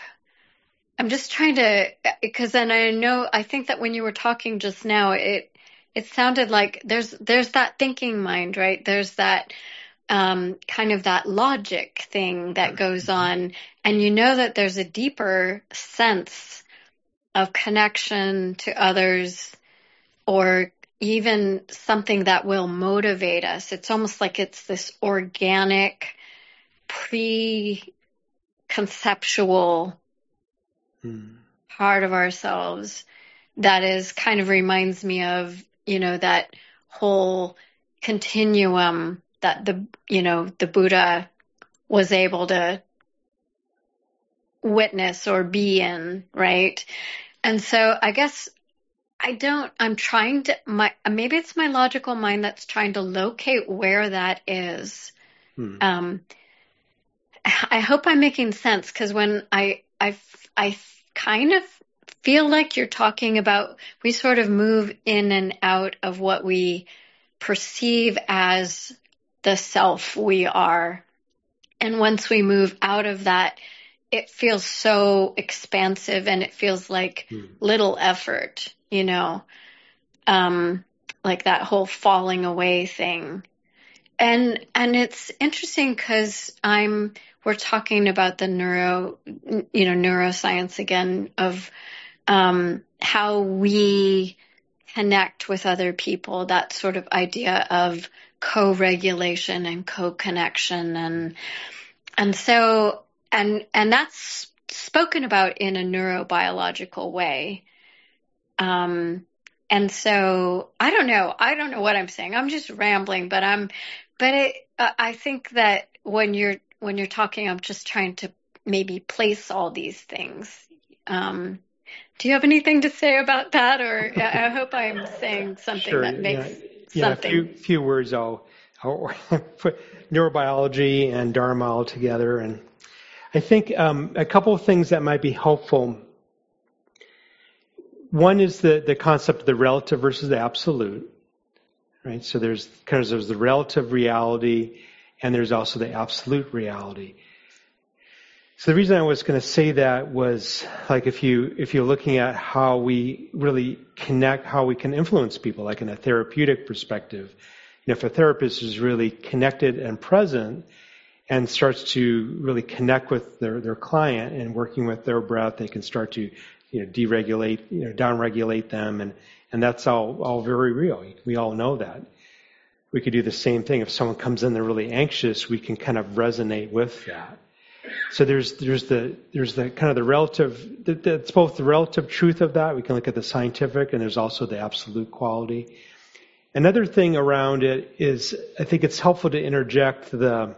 because then I think that when you were talking just now, it sounded like there's that thinking mind, right? There's that, kind of that logic thing that goes on, and that there's a deeper sense of connection to others, or even something that will motivate us. It's almost like it's this organic, pre-conceptual part of ourselves that is kind of reminds me of, that whole continuum that the Buddha was able to witness or be in, right? And so I guess I'm trying to, maybe it's my logical mind that's trying to locate where that is. I hope I'm making sense, because when I kind of feel like you're talking about, we sort of move in and out of what we perceive as the self we are. And once we move out of that, it feels so expansive, and it feels like little effort, like that whole falling away thing. And it's interesting because we're talking about the neuroscience again of how we connect with other people, that sort of idea of co-regulation and co-connection, and so that's spoken about in a neurobiological way. And so I don't know what I'm saying. I'm just rambling, but I think that when you're talking, I'm just trying to maybe place all these things. Do you have anything to say about that? Or I hope I'm saying something that makes something. A few words. I'll put neurobiology and Dharma all together. And I think a couple of things that might be helpful. One is the concept of the relative versus the absolute, right? So there's the relative reality, and there's also the absolute reality. So the reason I was going to say that was, like, if you're looking at how we really connect, how we can influence people, like in a therapeutic perspective, if a therapist is really connected and present and starts to really connect with their client and working with their breath, they can start to deregulate, downregulate them, and that's all very real. We all know that. We could do the same thing if someone comes in, they're really anxious. We can kind of resonate with that. So there's the kind of the relative. It's both the relative truth of that. We can look at the scientific, and there's also the absolute quality. Another thing around it is, I think it's helpful to interject the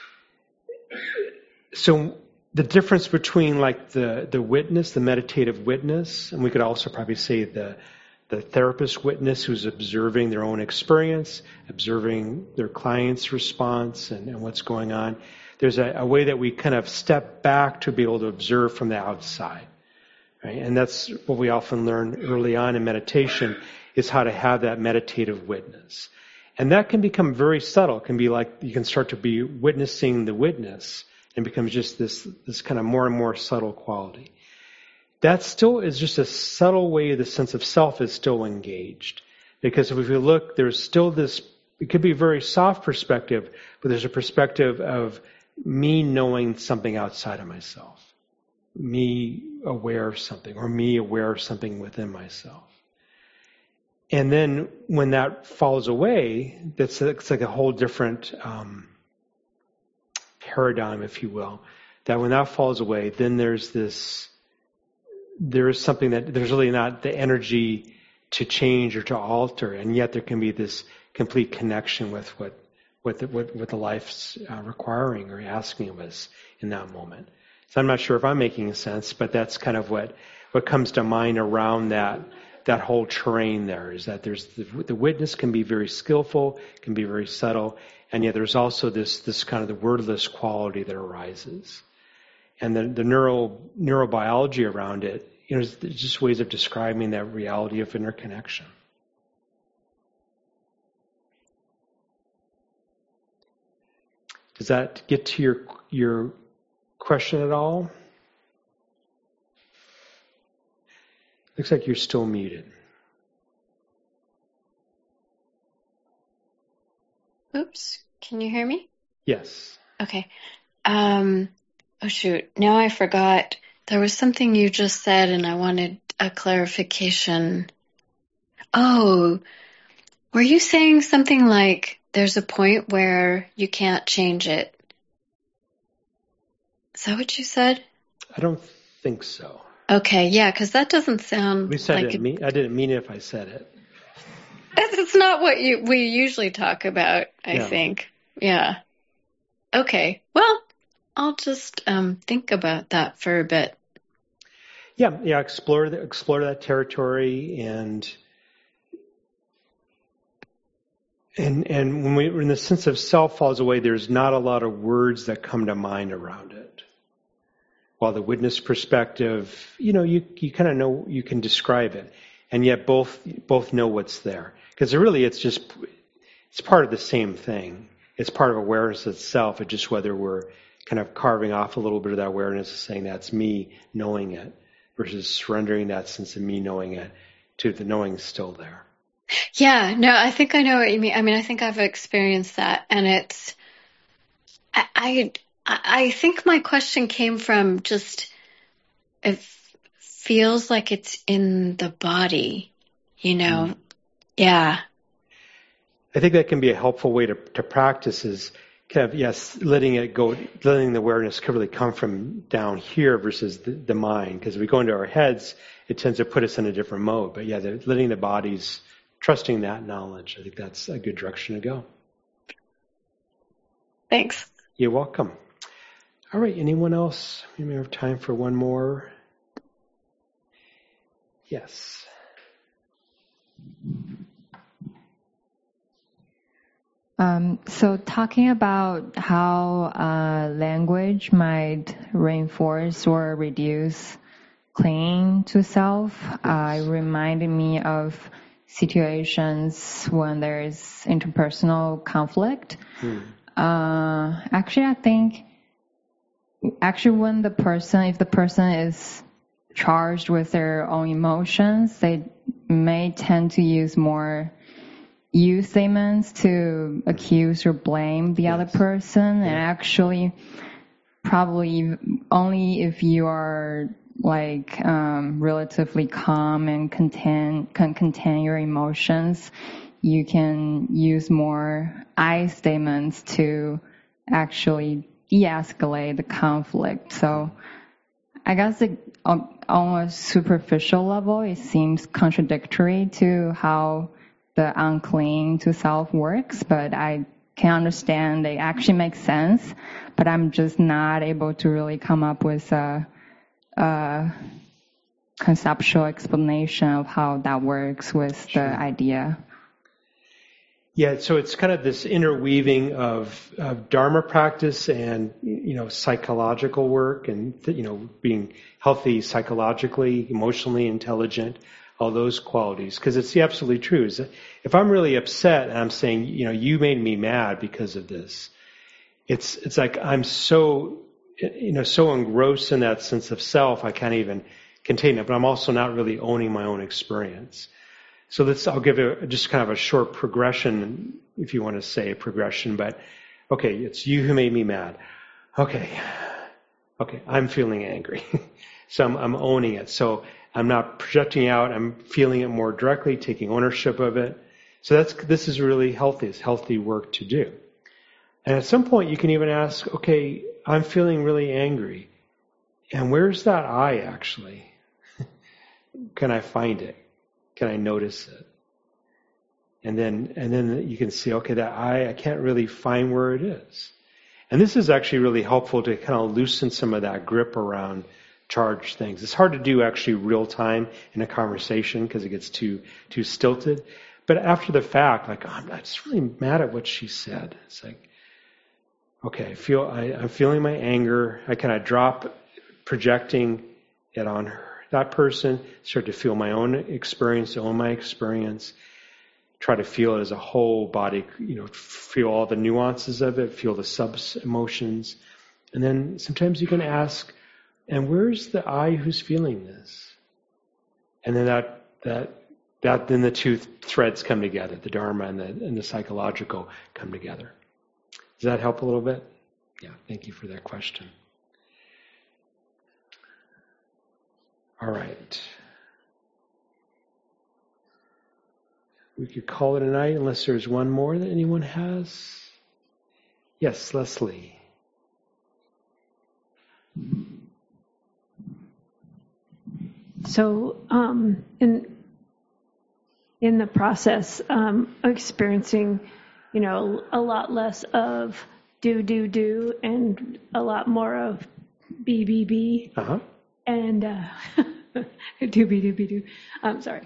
difference between, like, the witness, the meditative witness, and we could also probably say the the therapist witness who's observing their own experience, observing their client's response and what's going on. There's a way that we kind of step back to be able to observe from the outside. Right? And that's what we often learn early on in meditation, is how to have that meditative witness. And that can become very subtle. It can be like you can start to be witnessing the witness, and it becomes just this kind of more and more subtle quality. That still is just a subtle way the sense of self is still engaged. Because if you look, there's still this, it could be a very soft perspective, but there's a perspective of me knowing something outside of myself. Me aware of something, or me aware of something within myself. And then when that falls away, it's like a whole different paradigm, if you will. That when that falls away, then there is something that there's really not the energy to change or to alter, and yet there can be this complete connection with what the life's requiring or asking of us in that moment. So I'm not sure if I'm making sense, but that's kind of what comes to mind around that whole terrain there, is that there's the witness can be very skillful, can be very subtle, and yet there's also this kind of the wordless quality that arises. And the neurobiology around it, there's just ways of describing that reality of interconnection. Does that get to your question at all? Looks like you're still muted. Oops. Can you hear me? Yes. Okay. Oh shoot. Now I forgot. There was something you just said and I wanted a clarification. Oh, were you saying something like there's a point where you can't change it? Is that what you said? I don't think so. Okay, yeah, because that doesn't sound At least I like didn't mean it if I said it. It's not what we usually talk about, I No. think. Yeah. Okay. Well, I'll just think about that for a bit. Yeah. Explore that territory, and when the sense of self falls away, there's not a lot of words that come to mind around it. While the witness perspective, you kind of know, you can describe it, and yet both know what's there, because really it's part of the same thing. It's part of awareness itself. It's just whether we're kind of carving off a little bit of that awareness and saying that's me knowing it, versus surrendering that sense of me knowing it to the knowing still there. Yeah, no, I think I know what you mean. I mean, I think I've experienced that, and it's, I think my question came from just, it feels like it's in the body, Yeah. I think that can be a helpful way to practice, is kind of, yes, letting the awareness really come from down here versus the mind. Because if we go into our heads, it tends to put us in a different mode. But yeah, letting the bodies, trusting that knowledge, I think that's a good direction to go. Thanks. You're welcome. All right, anyone else? We may have time for one more. Yes. So talking about how language might reinforce or reduce clinging to self, reminded me of situations when there's interpersonal conflict. Actually, I think when if the person is charged with their own emotions, they may tend to use more you statements to accuse or blame the other person, and actually probably only if you are relatively calm and can contain your emotions, you can use more I statements to actually de-escalate the conflict. So I guess on a superficial level, it seems contradictory to how the unclinging to self works, but I can understand they actually make sense, but I'm just not able to really come up with a conceptual explanation of how that works with the idea. Yeah, so it's kind of this interweaving of Dharma practice and, psychological work and, being healthy psychologically, emotionally intelligent, all those qualities. Because it's absolutely true. Is that if I'm really upset and I'm saying, you made me mad because of this, it's like I'm so, so engrossed in that sense of self, I can't even contain it, but I'm also not really owning my own experience. So I'll give just kind of a short progression, if you want to say a progression, but okay, it's you who made me mad. Okay, I'm feeling angry. So I'm owning it. So I'm not projecting out, I'm feeling it more directly, taking ownership of it. So this is really healthy. It's healthy work to do. And at some point you can even ask, okay, I'm feeling really angry. And where's that I actually? Can I find it? Can I notice it? And then you can see, okay, that I can't really find where it is. And this is actually really helpful to kind of loosen some of that grip around charged things. It's hard to do actually real time in a conversation because it gets too stilted. But after the fact, like, I'm just really mad at what she said. It's like, okay, I'm feeling my anger. I kind of drop projecting it on her. That person, start to feel my own experience, own my experience, try to feel it as a whole body, feel all the nuances of it, feel the sub-emotions. And then sometimes you can ask, and where's the I who's feeling this? And then then the two threads come together, the Dharma and the psychological come together. Does that help a little bit? Yeah, thank you for that question. All right. We could call it a night unless there's one more that anyone has. Yes, Leslie. So, in the process, experiencing, a lot less of do, and a lot more of be. Uh-huh. And do. I'm sorry.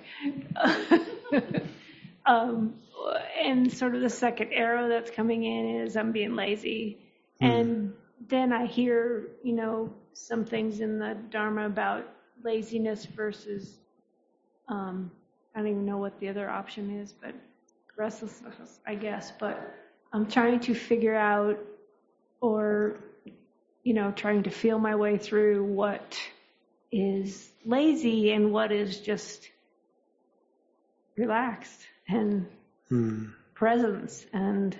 And sort of the second arrow that's coming in is I'm being lazy. And then I hear, some things in the Dharma about laziness versus, I don't even know what the other option is, but restlessness, I guess. But I'm trying to figure out or, trying to feel my way through what is lazy and what is just relaxed and presence. And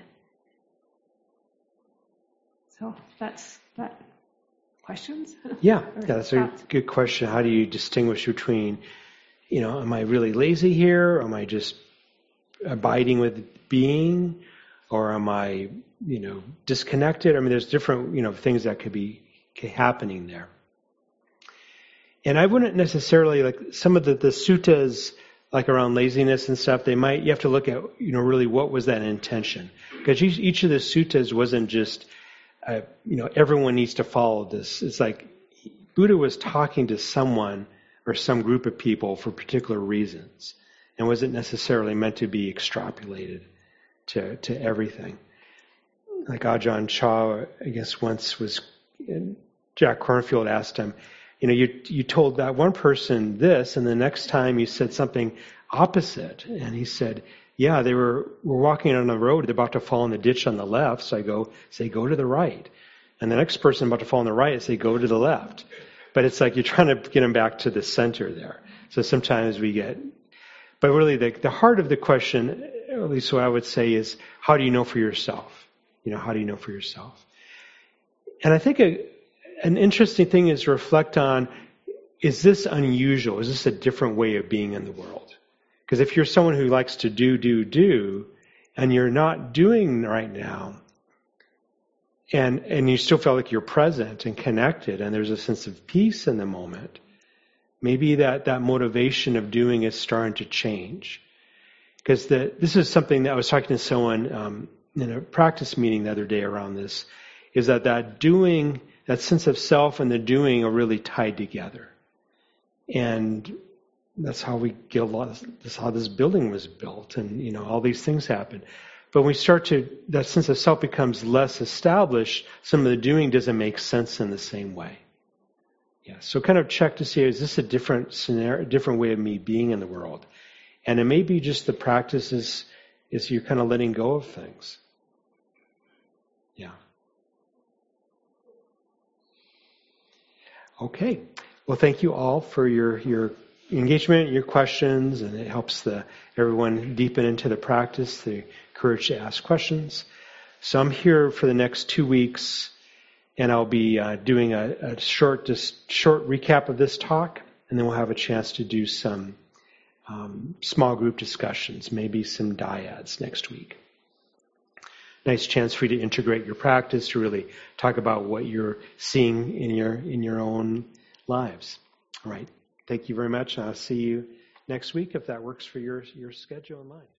so that's that. Questions? Yeah, that's a good question. How do you distinguish between, am I really lazy here? Am I just abiding with being? Or am I, disconnected? I mean, there's different, things that could be happening there. And I wouldn't necessarily, like some of the suttas, like around laziness and stuff, you have to look at, really what was that intention? Because each of the suttas wasn't just, everyone needs to follow this. It's like Buddha was talking to someone or some group of people for particular reasons and wasn't necessarily meant to be extrapolated to everything. Like Ajahn Chah, I guess once Jack Kornfield asked him, you told that one person this, and the next time you said something opposite. And he said, yeah, we're walking on the road, they're about to fall in the ditch on the left, so I go to the right. And the next person about to fall on the right, I say, go to the left. But it's like you're trying to get them back to the center there. So sometimes but really the heart of the question, at least what I would say, is how do you know for yourself? How do you know for yourself? And I think an interesting thing is to reflect on, is this unusual? Is this a different way of being in the world? Because if you're someone who likes to do, and you're not doing right now, and you still feel like you're present and connected, and there's a sense of peace in the moment, maybe that motivation of doing is starting to change. Because this is something that I was talking to someone in a practice meeting the other day around this, is that doing, that sense of self and the doing are really tied together. And that's how we get a lot of, that's how this building was built, and all these things happen. But when we start to, that sense of self becomes less established, some of the doing doesn't make sense in the same way. Yeah, so kind of check to see, is this a different scenario, a different way of me being in the world? And it may be just the practice is you're kind of letting go of things. Yeah. Okay. Well, thank you all for your engagement, your questions, and it helps everyone deepen into the practice, the courage to ask questions. So I'm here for the next 2 weeks, and I'll be doing a short recap of this talk, and then we'll have a chance to do some small group discussions, maybe some dyads next week. Nice chance for you to integrate your practice, to really talk about what you're seeing in your own lives. All right. Thank you very much. I'll see you next week if that works for your schedule and mine.